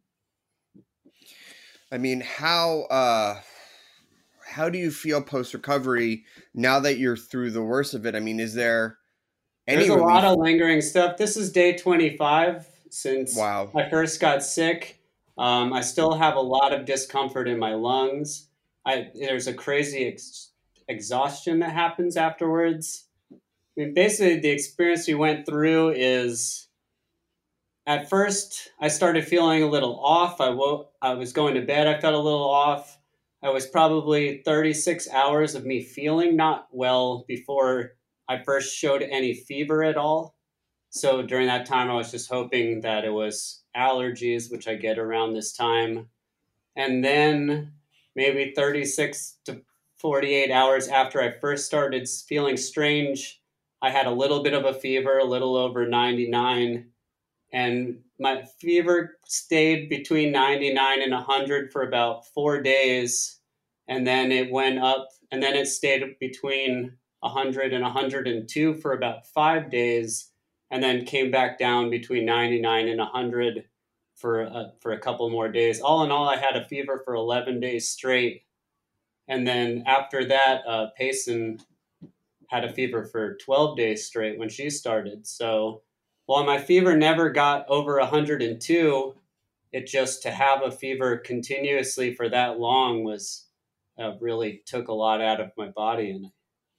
I mean, how... Uh... How do you feel post-recovery now that you're through the worst of it? I mean, is there any There's a relief? lot of lingering stuff. This is day twenty-five since wow. I first got sick. Um, I still have a lot of discomfort in my lungs. I, there's a crazy ex- exhaustion that happens afterwards. I mean, basically, the experience we went through is, at first, I started feeling a little off. I woke, I was going to bed. I felt a little off. I was probably thirty-six hours of me feeling not well before I first showed any fever at all. So during that time, I was just hoping that it was allergies, which I get around this time. And then maybe thirty-six to forty-eight hours after I first started feeling strange, I had a little bit of a fever, a little over ninety-nine. And my fever stayed between ninety-nine and one hundred for about four days. And then it went up, and then it stayed between one hundred and one hundred two for about five days. and then came back down between ninety-nine and one hundred for a, for a couple more days. All in all, I had a fever for eleven days straight. And then after that, uh, Payson had a fever for twelve days straight when she started. So while my fever never got over one hundred two, it just to have a fever continuously for that long was uh, really took a lot out of my body. And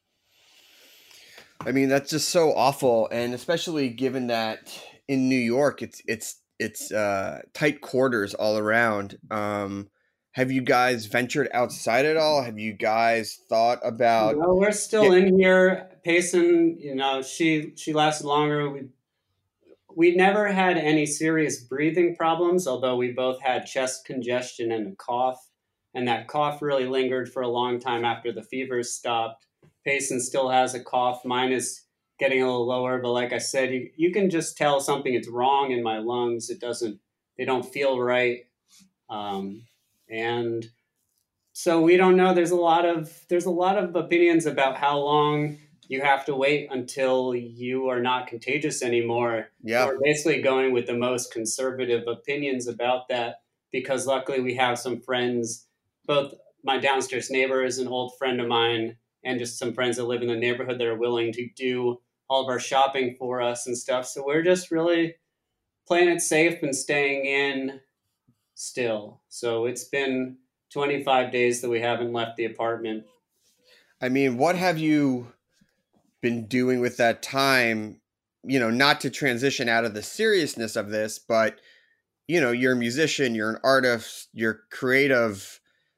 I mean, that's just so awful. And especially given that in New York, it's, it's, it's uh, tight quarters all around. Um, have you guys ventured outside at all? Have you guys thought about? No, we're still yeah. in here. Payson, you know, she she lasted longer. We we never had any serious breathing problems, although we both had chest congestion and a cough, and that cough really lingered for a long time after the fevers stopped. Payson still has a cough. Mine is getting a little lower, but like I said, you, you can just tell something is wrong in my lungs. It doesn't, they don't feel right. Um, and so we don't know. There's a lot of, there's a lot of opinions about how long you have to wait until you are not contagious anymore. Yeah. We're basically going with the most conservative opinions about that, because luckily we have some friends, both my downstairs neighbor is an old friend of mine, and just some friends that live in the neighborhood that are willing to do all of our shopping for us and stuff. So we're just really playing it safe and staying in still. So it's been twenty-five days that we haven't left the apartment. I mean, what have you been doing with that time? You know, not to transition out of the seriousness of this, but, you know, you're a musician, you're an artist, you're creative.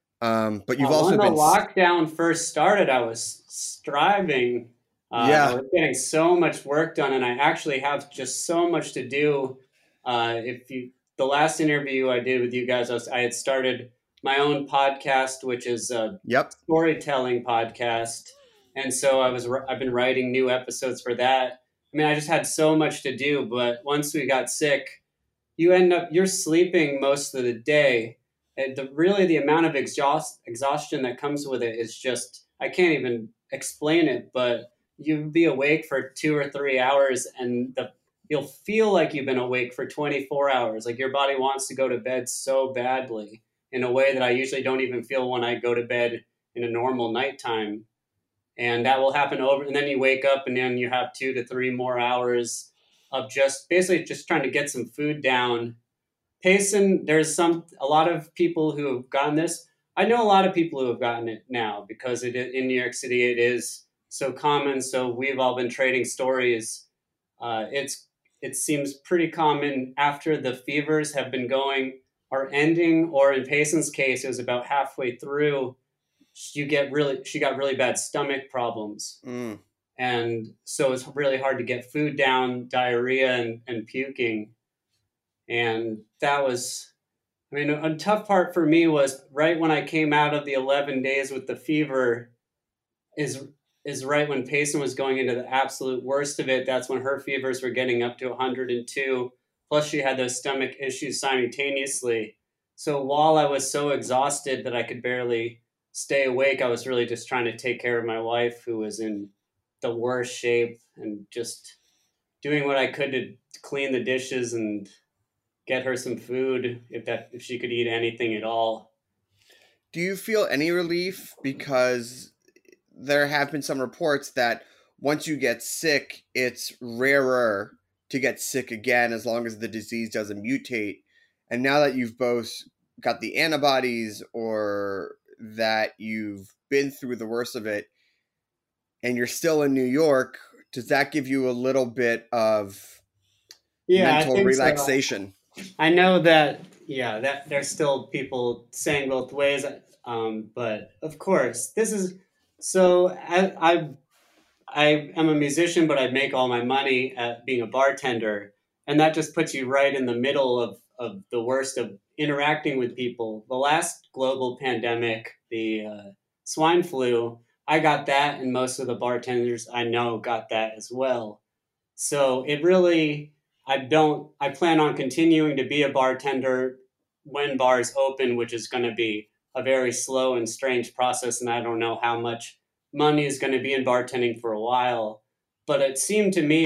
Um, but you've uh, also when been. the lockdown first started, I was striving. Uh, yeah. I was getting so much work done, and I actually have just so much to do. Uh, if you, the last interview I did with you guys, I, was, I had started my own podcast, which is a yep. storytelling podcast. And so I was, I've been writing new episodes for that. I mean, I just had so much to do, but once we got sick, you end up, you're sleeping most of the day. And the, really the amount of exhaust, exhaustion that comes with it is just, I can't even explain it, but you'd be awake for two or three hours and the, you'll feel like you've been awake for twenty-four hours. Like your body wants to go to bed so badly in a way that I usually don't even feel when I go to bed in a normal nighttime. And that will happen over, and then you wake up and then you have two to three more hours of just basically just trying to get some food down. Payson, there's some, a lot of people who have gotten this. I know a lot of people who have gotten it now because it in New York City, it is so common. So we've all been trading stories. Uh, it's, it seems pretty common after the fevers have been going, are ending, or in Payson's case, it was about halfway through, you get really, she got really bad stomach problems. Mm. And so it's really hard to get food down, diarrhea and, and puking. And that was, I mean, a tough part for me was right when I came out of the eleven days with the fever is, is right when Payson was going into the absolute worst of it. That's when her fevers were getting up to one hundred two. Plus she had those stomach issues simultaneously. So while I was so exhausted that I could barely stay awake, I was really just trying to take care of my wife, who was in the worst shape, and just doing what I could to clean the dishes and get her some food if that if she could eat anything at all. Do you feel any relief? Because there have been some reports that once you get sick, it's rarer to get sick again as long as the disease doesn't mutate. And now that you've both got the antibodies, or that you've been through the worst of it and you're still in New York, does that give you a little bit of yeah, mental relaxation? So. I know that, yeah, that there's still people saying both ways. Um, but of course, this is, so I, I, I am a musician, but I make all my money at being a bartender. And that just puts you right in the middle of, of the worst of interacting with people. The last global pandemic, the uh, swine flu, I got that, and most of the bartenders I know got that as well. So it really, I don't, I plan on continuing to be a bartender when bars open, which is going to be a very slow and strange process. And I don't know how much money is going to be in bartending for a while. But it seemed to me, I,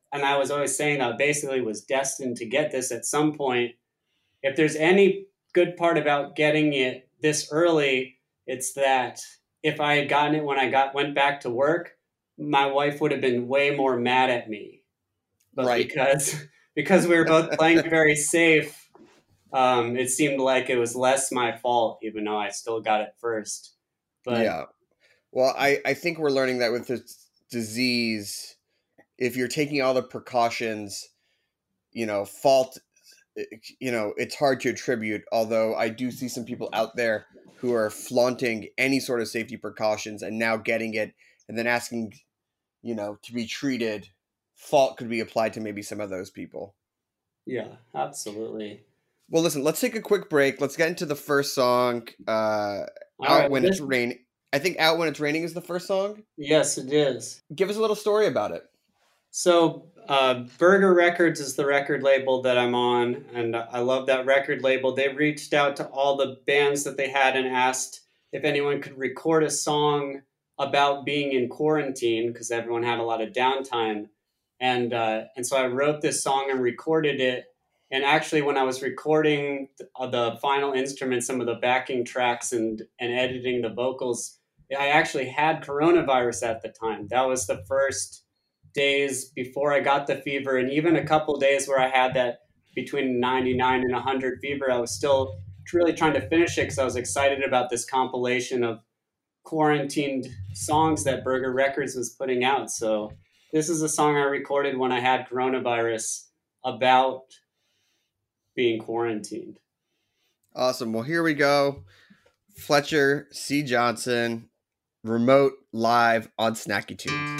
and I was always saying that I basically was destined to get this at some point. If there's any good part about getting it this early, it's that if I had gotten it when I got went back to work, my wife would have been way more mad at me. But Right. because because we were both playing very safe, um, it seemed like it was less my fault, even though I still got it first. But yeah. Well, I, I think we're learning that with this disease, if you're taking all the precautions, you know, fault, you know, it's hard to attribute. Although I do see some people out there who are flaunting any sort of safety precautions and now getting it and then asking, you know, to be treated. Fault could be applied to maybe some of those people. yeah, absolutely. Well, listen, let's take a quick break. Let's get into the first song, uh, All Out right, When this- It's Raining. I think Out When It's Raining is the first song. Yes, it is. Give us a little story about it. So, uh, Burger Records is the record label that I'm on, and I love that record label. They reached out to all the bands that they had and asked if anyone could record a song about being in quarantine, because everyone had a lot of downtime. And uh, and so I wrote this song and recorded it. And actually, when I was recording the, the final instruments, some of the backing tracks and, and editing the vocals, I actually had coronavirus at the time. That was the first days before I got the fever. And even a couple days where I had that between ninety-nine and one hundred fever, I was still really trying to finish it because I was excited about this compilation of quarantined songs that Burger Records was putting out. So this is a song I recorded when I had coronavirus about being quarantined. Awesome. Well, here we go. Fletcher C. Johnson, remote live on Snacky Tunes.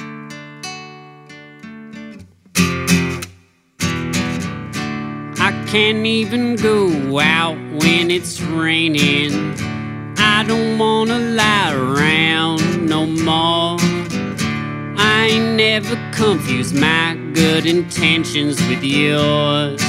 I can't even go out when it's raining. I don't wanna lie around no more. I ain't never confused my good intentions with yours.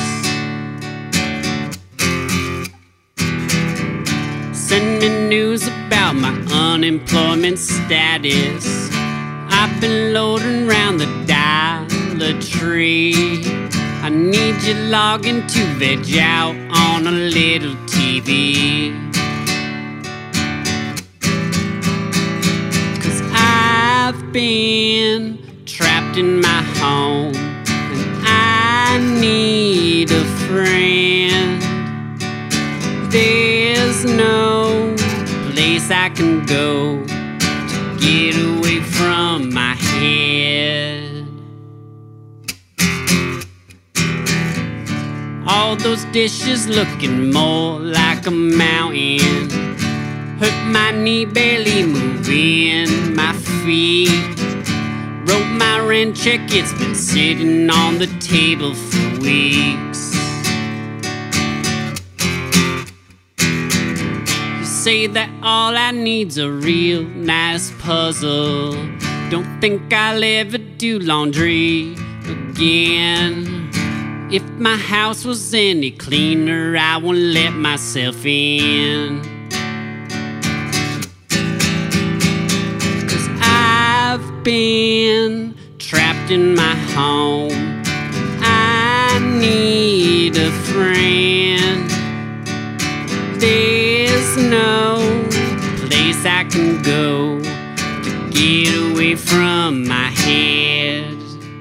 Send me news about my unemployment status. I've been loading around the Dollar Tree. I need you logging to veg out on a little T V. Cause I've been trapped in my home and I need a friend. There's no place I can go to get away from my head. All those dishes looking more like a mountain. Hurt my knee, barely moving my feet. Wrote my rent check, it's been sitting on the table for weeks. You say that all I need's a real nice puzzle. Don't think I'll ever do laundry again. If my house was any cleaner, I won't let myself in. Cause I've been trapped in my home. I need a friend. There's no place I can go to get away from my head.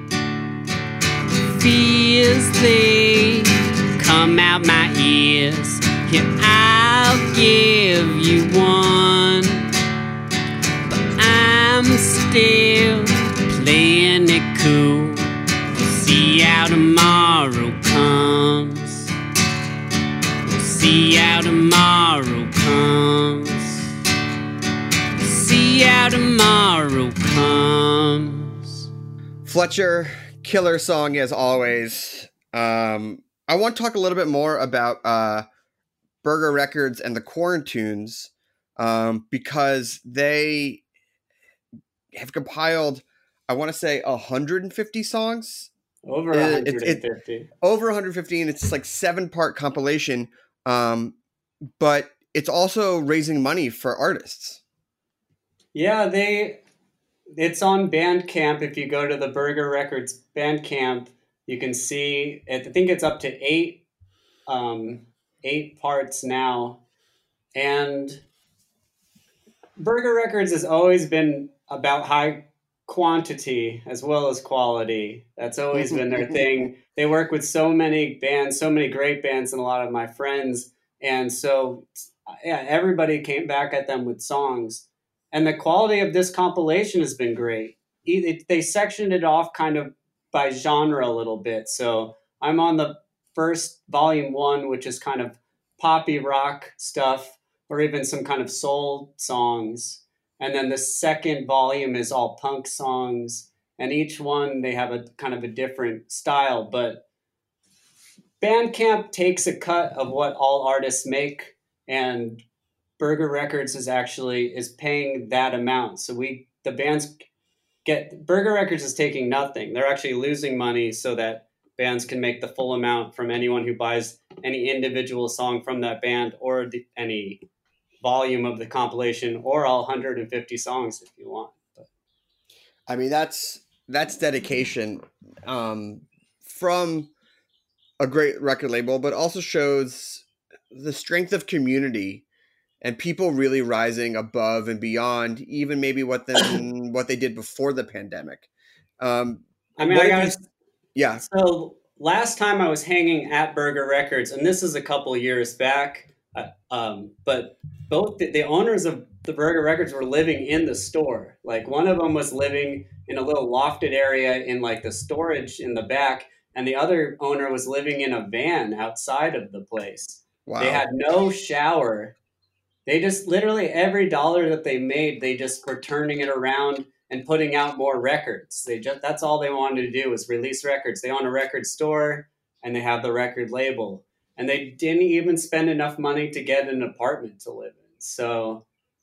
Fears, they come out my ears. Here, I'll give you one. But I'm still playing it cool. We'll see how tomorrow comes. We'll see how tomorrow comes. We'll see how tomorrow comes. Fletcher, killer song as always. Um, I want to talk a little bit more about uh, Burger Records and the Quarantunes um, because they have compiled, I want to say, one hundred fifty songs. Over Uh, one it- hundred fifty. it- Over one hundred fifty, and it's like seven-part compilation. Um, but it's also raising money for artists. Yeah, they it's on Bandcamp. If you go to the Burger Records Bandcamp, you can see, I think it's up to eight, um, eight parts now. And Burger Records has always been about high quantity as well as quality. That's always been their thing. They work with so many bands, so many great bands, and a lot of my friends. And so, yeah, everybody came back at them with songs. And the quality of this compilation has been great. They sectioned it off kind of by genre a little bit. So I'm on the first volume one, which is kind of poppy rock stuff, or even some kind of soul songs. And then the second volume is all punk songs. And each one, they have a kind of a different style. But Bandcamp takes a cut of what all artists make, and Burger Records is actually is paying that amount. So we the bands get Burger Records is taking nothing. They're actually losing money so that bands can make the full amount from anyone who buys any individual song from that band, or the, any volume of the compilation, or all one hundred fifty songs if you want. But. I mean, that's that's dedication um, from a great record label, but also shows the strength of community and people really rising above and beyond even maybe what them what they did before the pandemic. Um, I mean, I gotta, you, yeah. So last time I was hanging at Burger Records, and this is a couple years back, uh, um, but both the, the owners of the Burger Records were living in the store. Like one of them was living in a little lofted area in like the storage in the back, and the other owner was living in a van outside of the place. Wow. They had no shower. They just literally every dollar that they made, they just were turning it around and putting out more records. They just that's all they wanted to do was release records. They own a record store and they have the record label. And they didn't even spend enough money to get an apartment to live in. So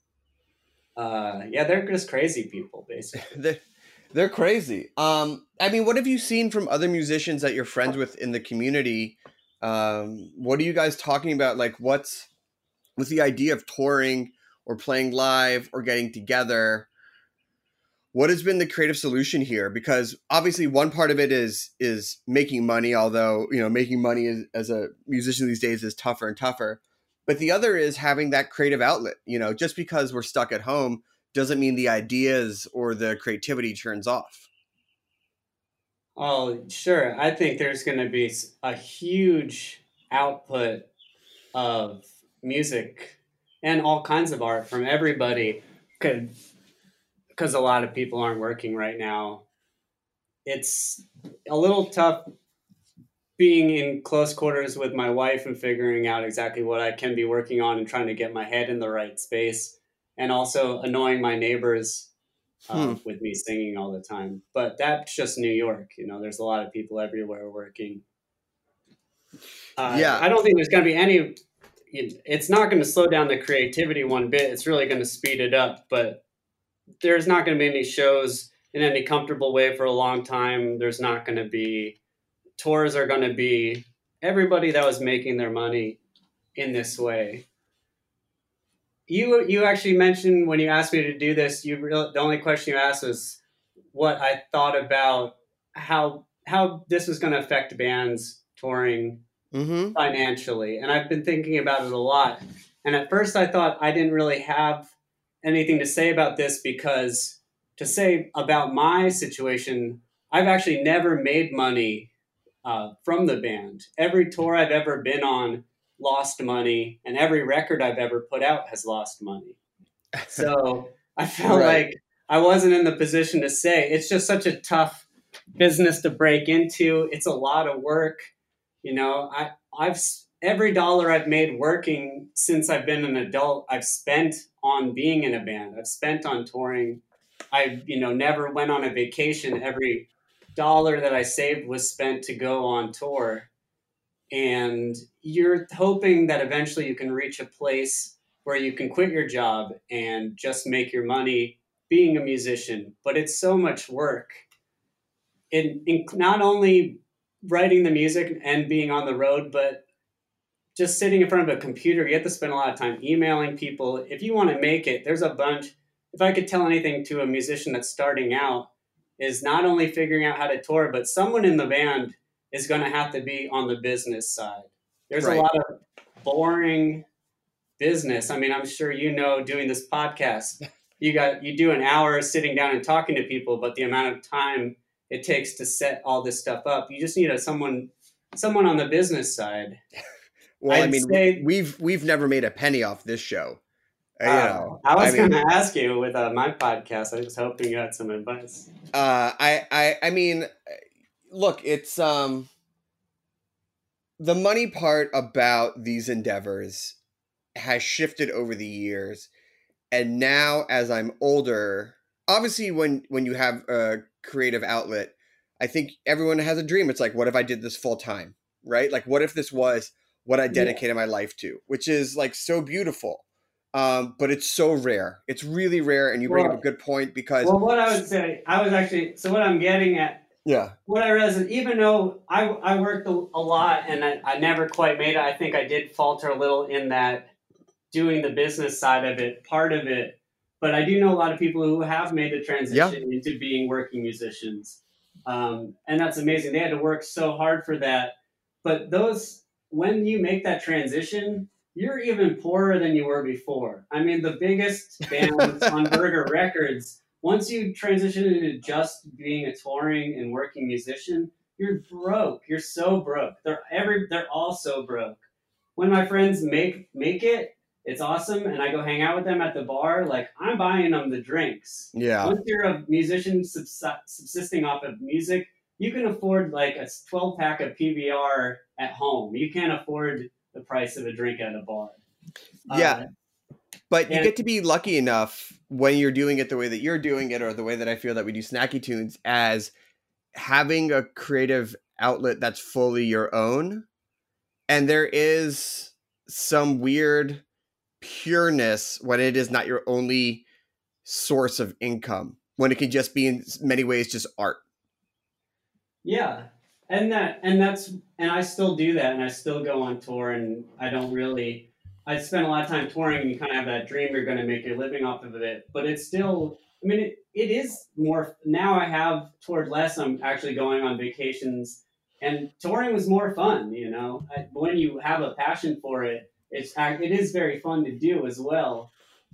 uh, yeah, they're just crazy people, basically. they're, they're crazy. Um, I mean, what have you seen from other musicians that you're friends with in the community? Um, what are you guys talking about? Like what's with the idea of touring or playing live or getting together? What has been the creative solution here? Because obviously one part of it is is making money, although, you know, making money is, as a musician these days is tougher and tougher. But the other is having that creative outlet. You know, just because we're stuck at home doesn't mean the ideas or the creativity turns off. Oh, sure. I think there's going to be a huge output of music and all kinds of art from everybody. Could because a lot of people aren't working right now. It's a little tough being in close quarters with my wife and figuring out exactly what I can be working on and trying to get my head in the right space, and also annoying my neighbors uh, hmm. with me singing all the time. But that's just New York. You know, there's a lot of people everywhere working. Uh, yeah. I don't think there's going to be any, it's not going to slow down the creativity one bit. It's really going to speed it up, but there's not going to be any shows in any comfortable way for a long time. There's not going to be tours are going to be everybody that was making their money in this way. You you actually mentioned when you asked me to do this, you really, the only question you asked was what I thought about how how this was going to affect bands touring mm-hmm. financially. And I've been thinking about it a lot. And at first I thought I didn't really have anything to say about this, because to say about my situation, I've actually never made money uh, from the band. Every tour I've ever been on lost money, and every record I've ever put out has lost money. So I felt right. like I wasn't in the position to say. It's just such a tough business to break into. It's a lot of work. You know, I, I've every dollar I've made working since I've been an adult, I've spent on being in a band. I've spent on touring. I, you know, never went on a vacation. Every dollar that I saved was spent to go on tour. And you're hoping that eventually you can reach a place where you can quit your job and just make your money being a musician. But it's so much work. In, in not only writing the music and being on the road, but just sitting in front of a computer. You have to spend a lot of time emailing people. If you want to make it, there's a bunch, if I could tell anything to a musician that's starting out, is not only figuring out how to tour, but someone in the band is going to have to be on the business side. There's Right. a lot of boring business. I mean, I'm sure you know, doing this podcast, you got you do an hour sitting down and talking to people, but the amount of time it takes to set all this stuff up, you just need a someone someone on the business side. Well, I I'd mean, say- we've we've never made a penny off this show. You Uh, know, I was mean, going to ask you with uh, my podcast. I was hoping you had some advice. Uh, I, I, I mean, look, it's um, the money part about these endeavors has shifted over the years, and now as I'm older, obviously, when when you have a creative outlet, I think everyone has a dream. It's like, what if I did this full time, right? Like, what if this was what I dedicated yeah. my life to, which is like so beautiful. Um, but it's so rare. It's really rare, and you bring well, up a good point because. Well, what I would say, I was actually so what I'm getting at. Yeah. What I realized is, even though I I worked a, a lot and I, I never quite made it, I think I did falter a little in that doing the business side of it, part of it. But I do know a lot of people who have made the transition yeah. into being working musicians, um, and that's amazing. They had to work so hard for that. But those, when you make that transition, you're even poorer than you were before. I mean, the biggest bands on Burger Records, once you transition into just being a touring and working musician, you're broke. You're so broke. They're every they're all so broke. When my friends make make it, it's awesome, and I go hang out with them at the bar. Like, I'm buying them the drinks. Yeah. Once you're a musician subsisting off of music, you can afford like a twelve pack of P B R at home. You can't afford the price of a drink at a bar. Yeah. Uh, but you and, get to be lucky enough when you're doing it the way that you're doing it, or the way that I feel that we do Snacky Tunes, as having a creative outlet that's fully your own. And there is some weird pureness when it is not your only source of income, when it can just be in many ways just art. Yeah. And that, and that's, and I still do that, and I still go on tour, and I don't really, I spend a lot of time touring, and you kind of have that dream you're going to make your living off of it, but it's still, I mean, it, it is more, now I have toured less, I'm actually going on vacations, and touring was more fun, you know, I, when you have a passion for it, it's, it is very fun to do as well.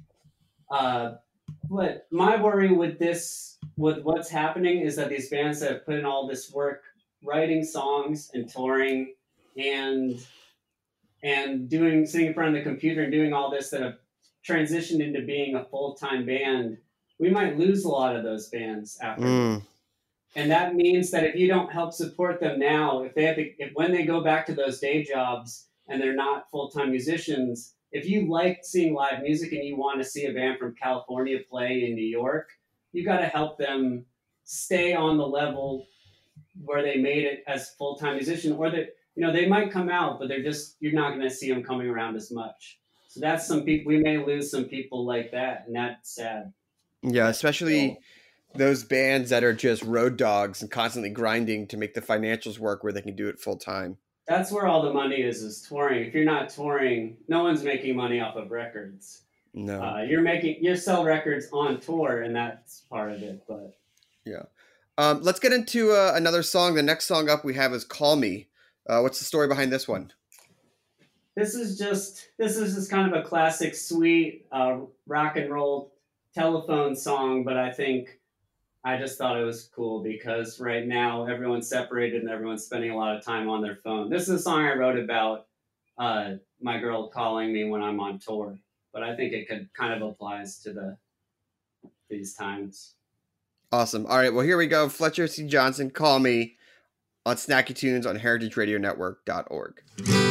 Uh, but my worry with this, with what's happening, is that these bands that have put in all this work writing songs and touring and and doing sitting in front of the computer and doing all this, that have transitioned into being a full-time band, we might lose a lot of those bands after. Mm. And that means that if you don't help support them now, if they have to, if when they go back to those day jobs and they're not full-time musicians, if you like seeing live music and you want to see a band from California play in New York, you got to help them stay on the level where they made it as full-time musician, or that, you know, they might come out, but they're just, you're not going to see them coming around as much. So that's some people, we may lose some people like that, and that's sad. Yeah, especially so, those bands that are just road dogs and constantly grinding to make the financials work where they can do it full time. That's where all the money is, is touring. If you're not touring, no one's making money off of records. No. Uh, you're making, you sell records on tour, and that's part of it, but. Yeah. Um, let's get into uh, another song. The next song up we have is Call Me. Uh, what's the story behind this one? This is just, this is just kind of a classic, sweet uh, rock and roll telephone song, but I think I just thought it was cool because right now everyone's separated and everyone's spending a lot of time on their phone. This is a song I wrote about uh, my girl calling me when I'm on tour, but I think it could kind of applies to the these times. Awesome. All right. Well, here we go. Fletcher C. Johnson, Call Me, on Snacky Tunes on heritage radio network dot org.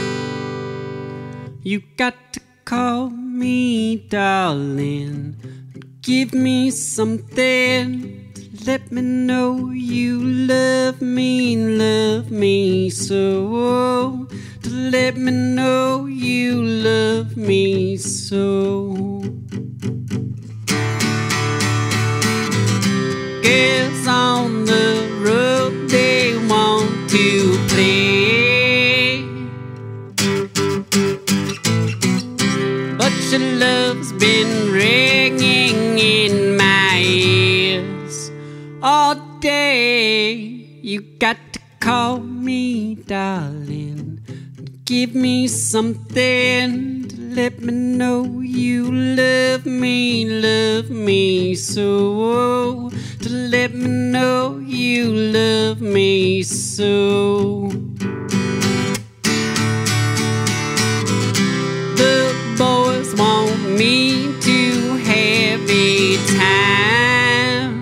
You got to call me, darling. Give me something to let me know you love me, love me so. To let me know you love me so. Girls on the road, they want to play, but your love's been ringing in my ears all day. You got to call me darling, give me something to let me know you love me, love me so, to let me know you love me so. The boys want me to have a time,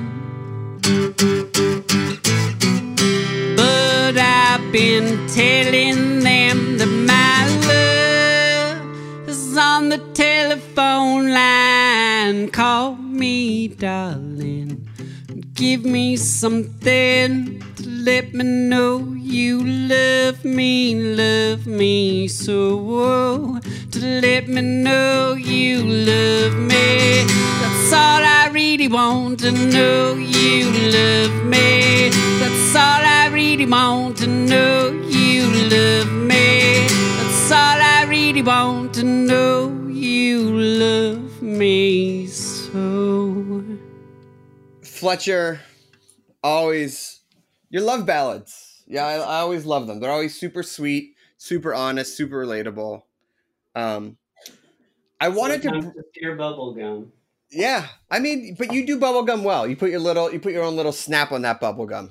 but I've been telling them that my love is on the telephone line. Call me darling, give me something to let me know you love me, love me so, to let me know you love me. That's all I really want, to know you love me. That's all I really want, to know you love me. That's all I really want, to know you love me so. Fletcher, always your love ballads. Yeah, I, I always love them. They're always super sweet, super honest, super relatable. Um, I wanted Sometimes to, it's pure bubble gum. yeah. I mean, but you do bubblegum well. You put your little, you put your own little snap on that bubblegum.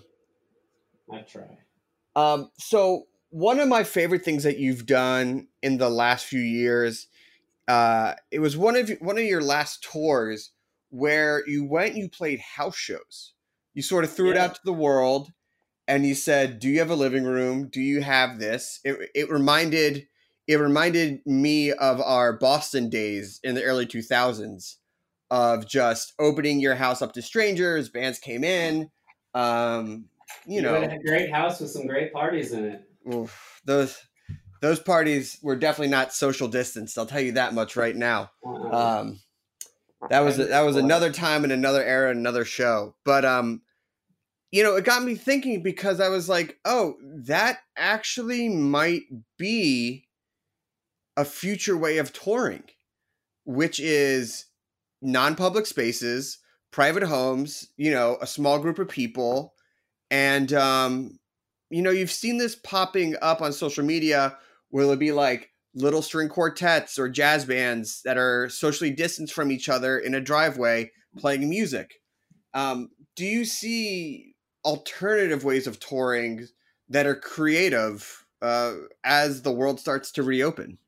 I try. Um, so one of my favorite things that you've done in the last few years, uh, it was one of one of your last tours where you went and you played house shows. You sort of threw it Yeah. out to the world, and you said, "Do you have a living room? Do you have this?" It it reminded it reminded me of our Boston days in the early two thousands, of just opening your house up to strangers. Bands came in, um, you, You know. had a great house with some great parties in it. Oof, those those parties were definitely not social distanced. I'll tell you that much right now. Uh-uh. Um, that was that was another time in another era, another show. But um, you know, it got me thinking, because I was like, oh, that actually might be a future way of touring, which is non-public spaces, private homes, you know, a small group of people. And, um, you know, you've seen this popping up on social media where it'll be like little string quartets or jazz bands that are socially distanced from each other in a driveway playing music. Um, do you see alternative ways of touring that are creative uh, as the world starts to reopen?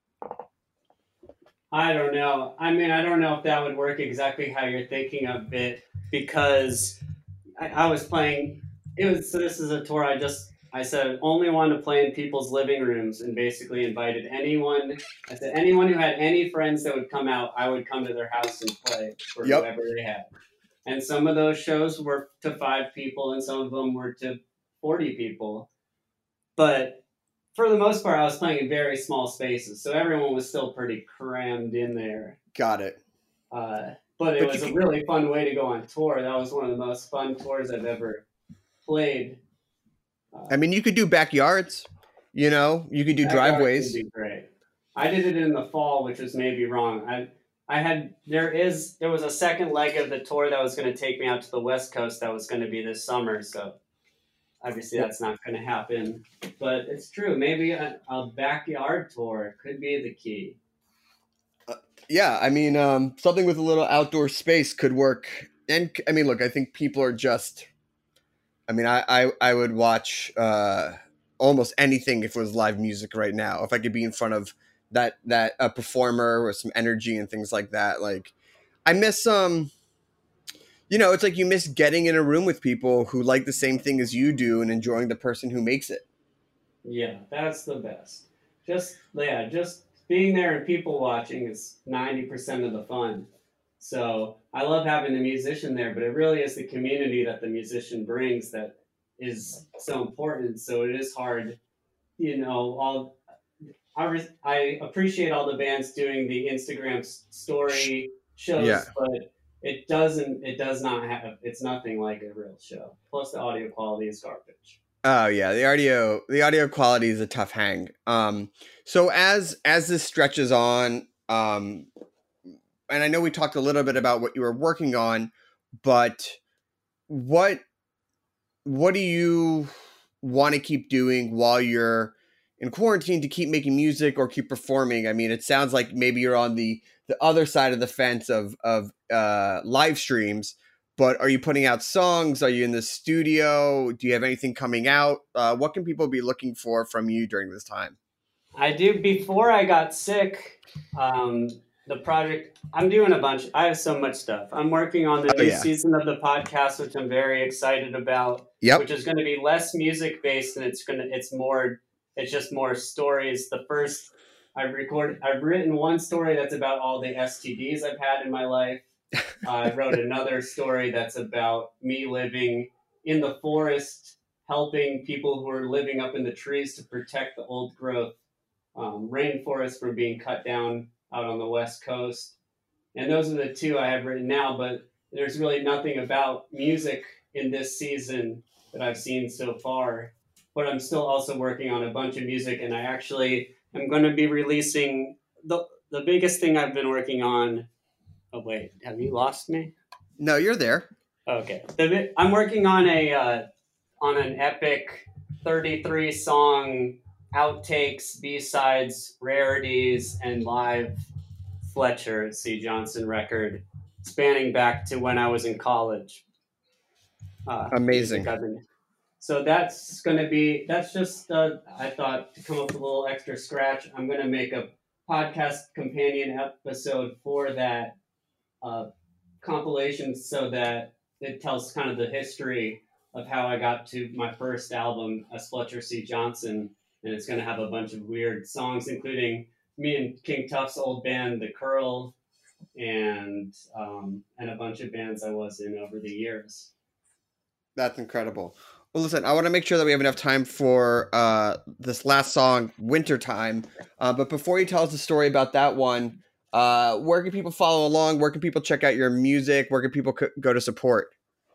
I don't know. I mean, I don't know if that would work exactly how you're thinking of it, because I, I was playing. It was so. This is a tour. I just I said only want to play in people's living rooms, and basically invited anyone. I said anyone who had any friends that would come out, I would come to their house and play for Yep. whoever they had. And some of those shows were to five people, and some of them were to forty people. But for the most part, I was playing in very small spaces, so everyone was still pretty crammed in there. Got it. Uh, but it But was you a can- really fun way to go on tour. That was one of the most fun tours I've ever played. Uh, I mean, you could do backyards, you know, you could do backyards driveways. would be great. I did it in the fall, which was maybe wrong. I I had there is there was a second leg of the tour that was going to take me out to the West Coast that was going to be this summer. So obviously that's not going to happen. But it's true. Maybe a, a backyard tour could be the key. Yeah, I mean, um, something with a little outdoor space could work. And I mean, look, I think people are just, I mean, I, I, I would watch uh, almost anything if it was live music right now. If I could be in front of that, that uh, performer with some energy and things like that. Like, I miss, um, you know, it's like you miss getting in a room with people who like the same thing as you do and enjoying the person who makes it. Yeah, that's the best. Just, yeah, just being there and people watching is ninety percent of the fun. So I love having the musician there, but it really is the community that the musician brings that is so important. So it is hard, you know, all I, re- I appreciate all the bands doing the Instagram s- story shows, Yeah. but it doesn't, it does not have, it's nothing like a real show. Plus the audio quality is garbage. Oh yeah, the audio the audio quality is a tough hang. Um, so as as this stretches on, um, and I know we talked a little bit about what you were working on, but what what do you want to keep doing while you're in quarantine to keep making music or keep performing? I mean, it sounds like maybe you're on the the other side of the fence of of uh, live streams, but are you putting out songs? Are you in the studio? Do you have anything coming out? Uh, what can people be looking for from you during this time? I do. Before I got sick, um, the project, I'm doing a bunch. I have so much stuff. I'm working on the Oh, new yeah. season of the podcast, which I'm very excited about. Yep. Which is going to be less music based, and it's going to, it's more, it's just more stories. The first, I've recorded, I've written one story that's about all the S T Ds I've had in my life. uh, I wrote another story that's about me living in the forest, helping people who are living up in the trees to protect the old growth um, rainforest from being cut down out on the West Coast. And those are the two I have written now, but there's really nothing about music in this season that I've seen so far. But I'm still also working on a bunch of music, and I actually am going to be releasing the the biggest thing I've been working on. Oh, wait, have you lost me? No, you're there. Okay. The, I'm working on a uh, on an epic thirty-three song outtakes, B-sides, rarities, and live Fletcher C. Johnson record spanning back to when I was in college. Uh, Amazing. been, so that's going to be, that's just, uh, I thought, to come up with a little extra scratch, I'm going to make a podcast companion episode for that uh, compilation so that it tells kind of the history of how I got to my first album as Fletcher C. Johnson. And it's going to have a bunch of weird songs, including me and King Tuff's old band, The Curl, and um, and a bunch of bands I was in over the years. That's incredible. Well, listen, I want to make sure that we have enough time for uh, this last song, Wintertime. Uh, but before you tell us the story about that one, uh, where can people follow along? Where can people check out your music? Where can people co- go to support?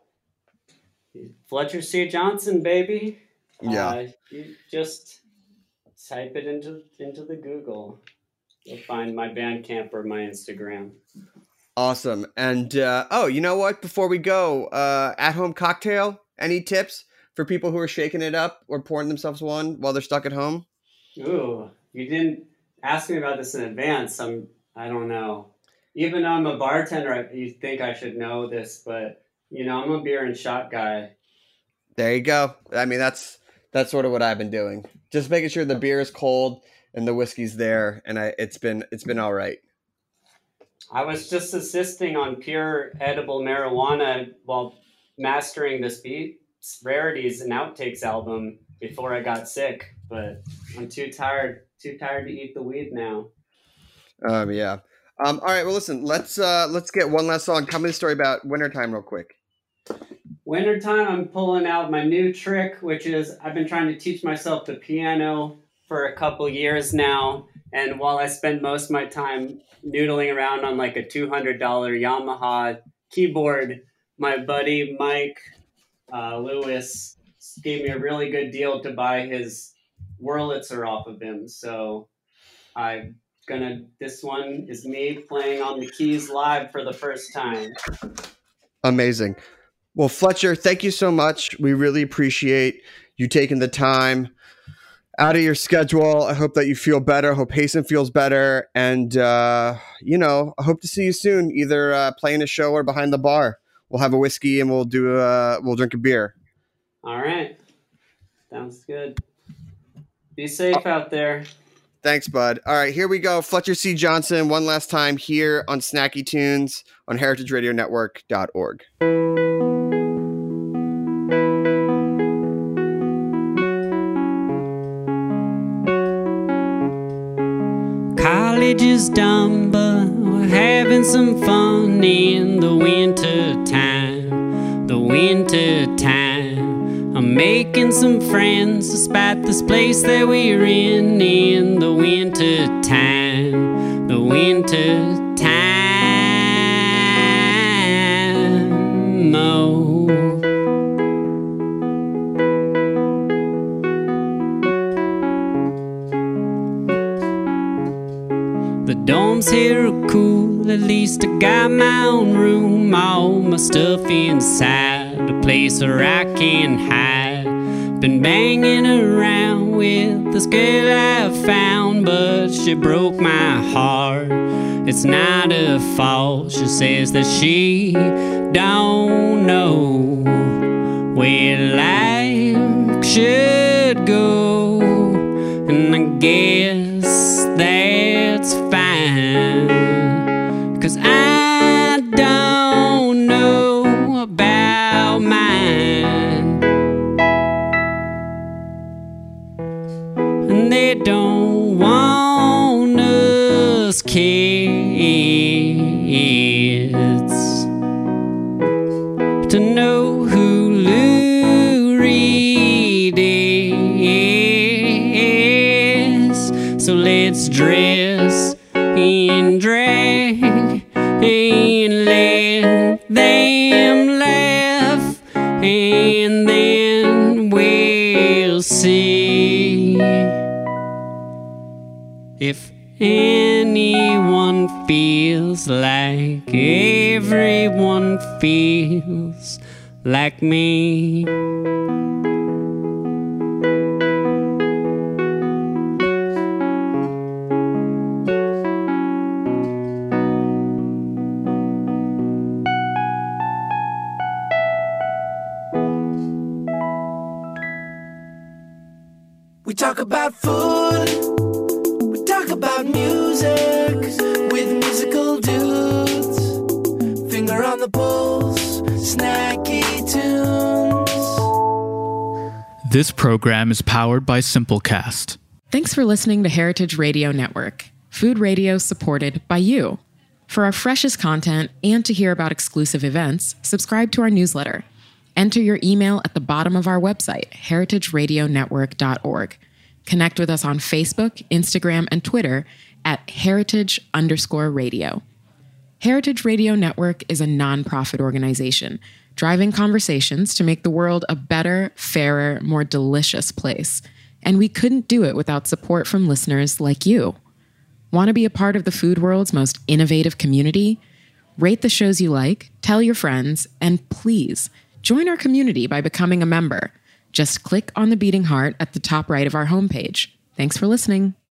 Fletcher C. Johnson, baby. Yeah. Uh, you just type it into into the Google. You'll find my Bandcamp or my Instagram. Awesome. And, uh, oh, you know what? Before we go, uh, at-home cocktail, any tips for people who are shaking it up or pouring themselves one while they're stuck at home? Ooh, you didn't ask me about this in advance. I'm, I don't know. Even though I'm a bartender, you think I should know this, but, you know, I'm a beer and shot guy. There you go. I mean, that's that's sort of what I've been doing. Just making sure the beer is cold and the whiskey's there, and I it's been it's been all right. I was just assisting on pure edible marijuana while mastering this Beats, Rarities, and Outtakes album before I got sick, but I'm too tired too tired to eat the weed now. Um, yeah. Um, all right. Well, listen. Let's uh, let's get one last song. Tell me the story about Wintertime real quick. Wintertime, I'm pulling out my new trick, which is I've been trying to teach myself the piano for a couple years now. And while I spend most of my time noodling around on like a two hundred dollars Yamaha keyboard, my buddy Mike uh, Lewis gave me a really good deal to buy his Wurlitzer off of him. So I'm gonna, this one is me playing on the keys live for the first time. Amazing. Well, Fletcher, thank you so much. We really appreciate you taking the time out of your schedule. I hope that you feel better. I hope Hasten feels better. And, uh, you know, I hope to see you soon, either uh, playing a show or behind the bar. We'll have a whiskey and we'll do uh, we'll drink a beer. All right. Sounds good. Be safe out there. Thanks, bud. All right, here we go. Fletcher C. Johnson, one last time here on Snacky Tunes on heritage radio network dot org. College is done, but we're having some fun in the winter time. The winter time. I'm making some friends despite this place that we're in in the winter time. The winter time. No. The Dorms here are cool, at least I got my own room. All my stuff inside, a place where I can hide. Been banging around with this girl I found, but she broke my heart. It's not her fault. She says that she don't know where life should go, and I guess that's fine, 'cause I don't know about mine, and they don't want us kids to know who Lou Reed is. So let's dress in drag and let them laugh, and then we'll see if anyone feels like everyone feels like me. We talk about food, we talk about music, with musical dudes. Finger on the pulse, snacky tunes. This program is powered by Simplecast. Thanks for listening to Heritage Radio Network, food radio supported by you. For our freshest content and to hear about exclusive events, subscribe to our newsletter. Enter your email at the bottom of our website, heritage radio network dot org. Connect with us on Facebook, Instagram, and Twitter at heritage underscore radio. Heritage Radio Network is a nonprofit organization driving conversations to make the world a better, fairer, more delicious place. And we couldn't do it without support from listeners like you. Want to be a part of the food world's most innovative community? Rate the shows you like, tell your friends, and please join our community by becoming a member. Just click on the beating heart at the top right of our homepage. Thanks for listening.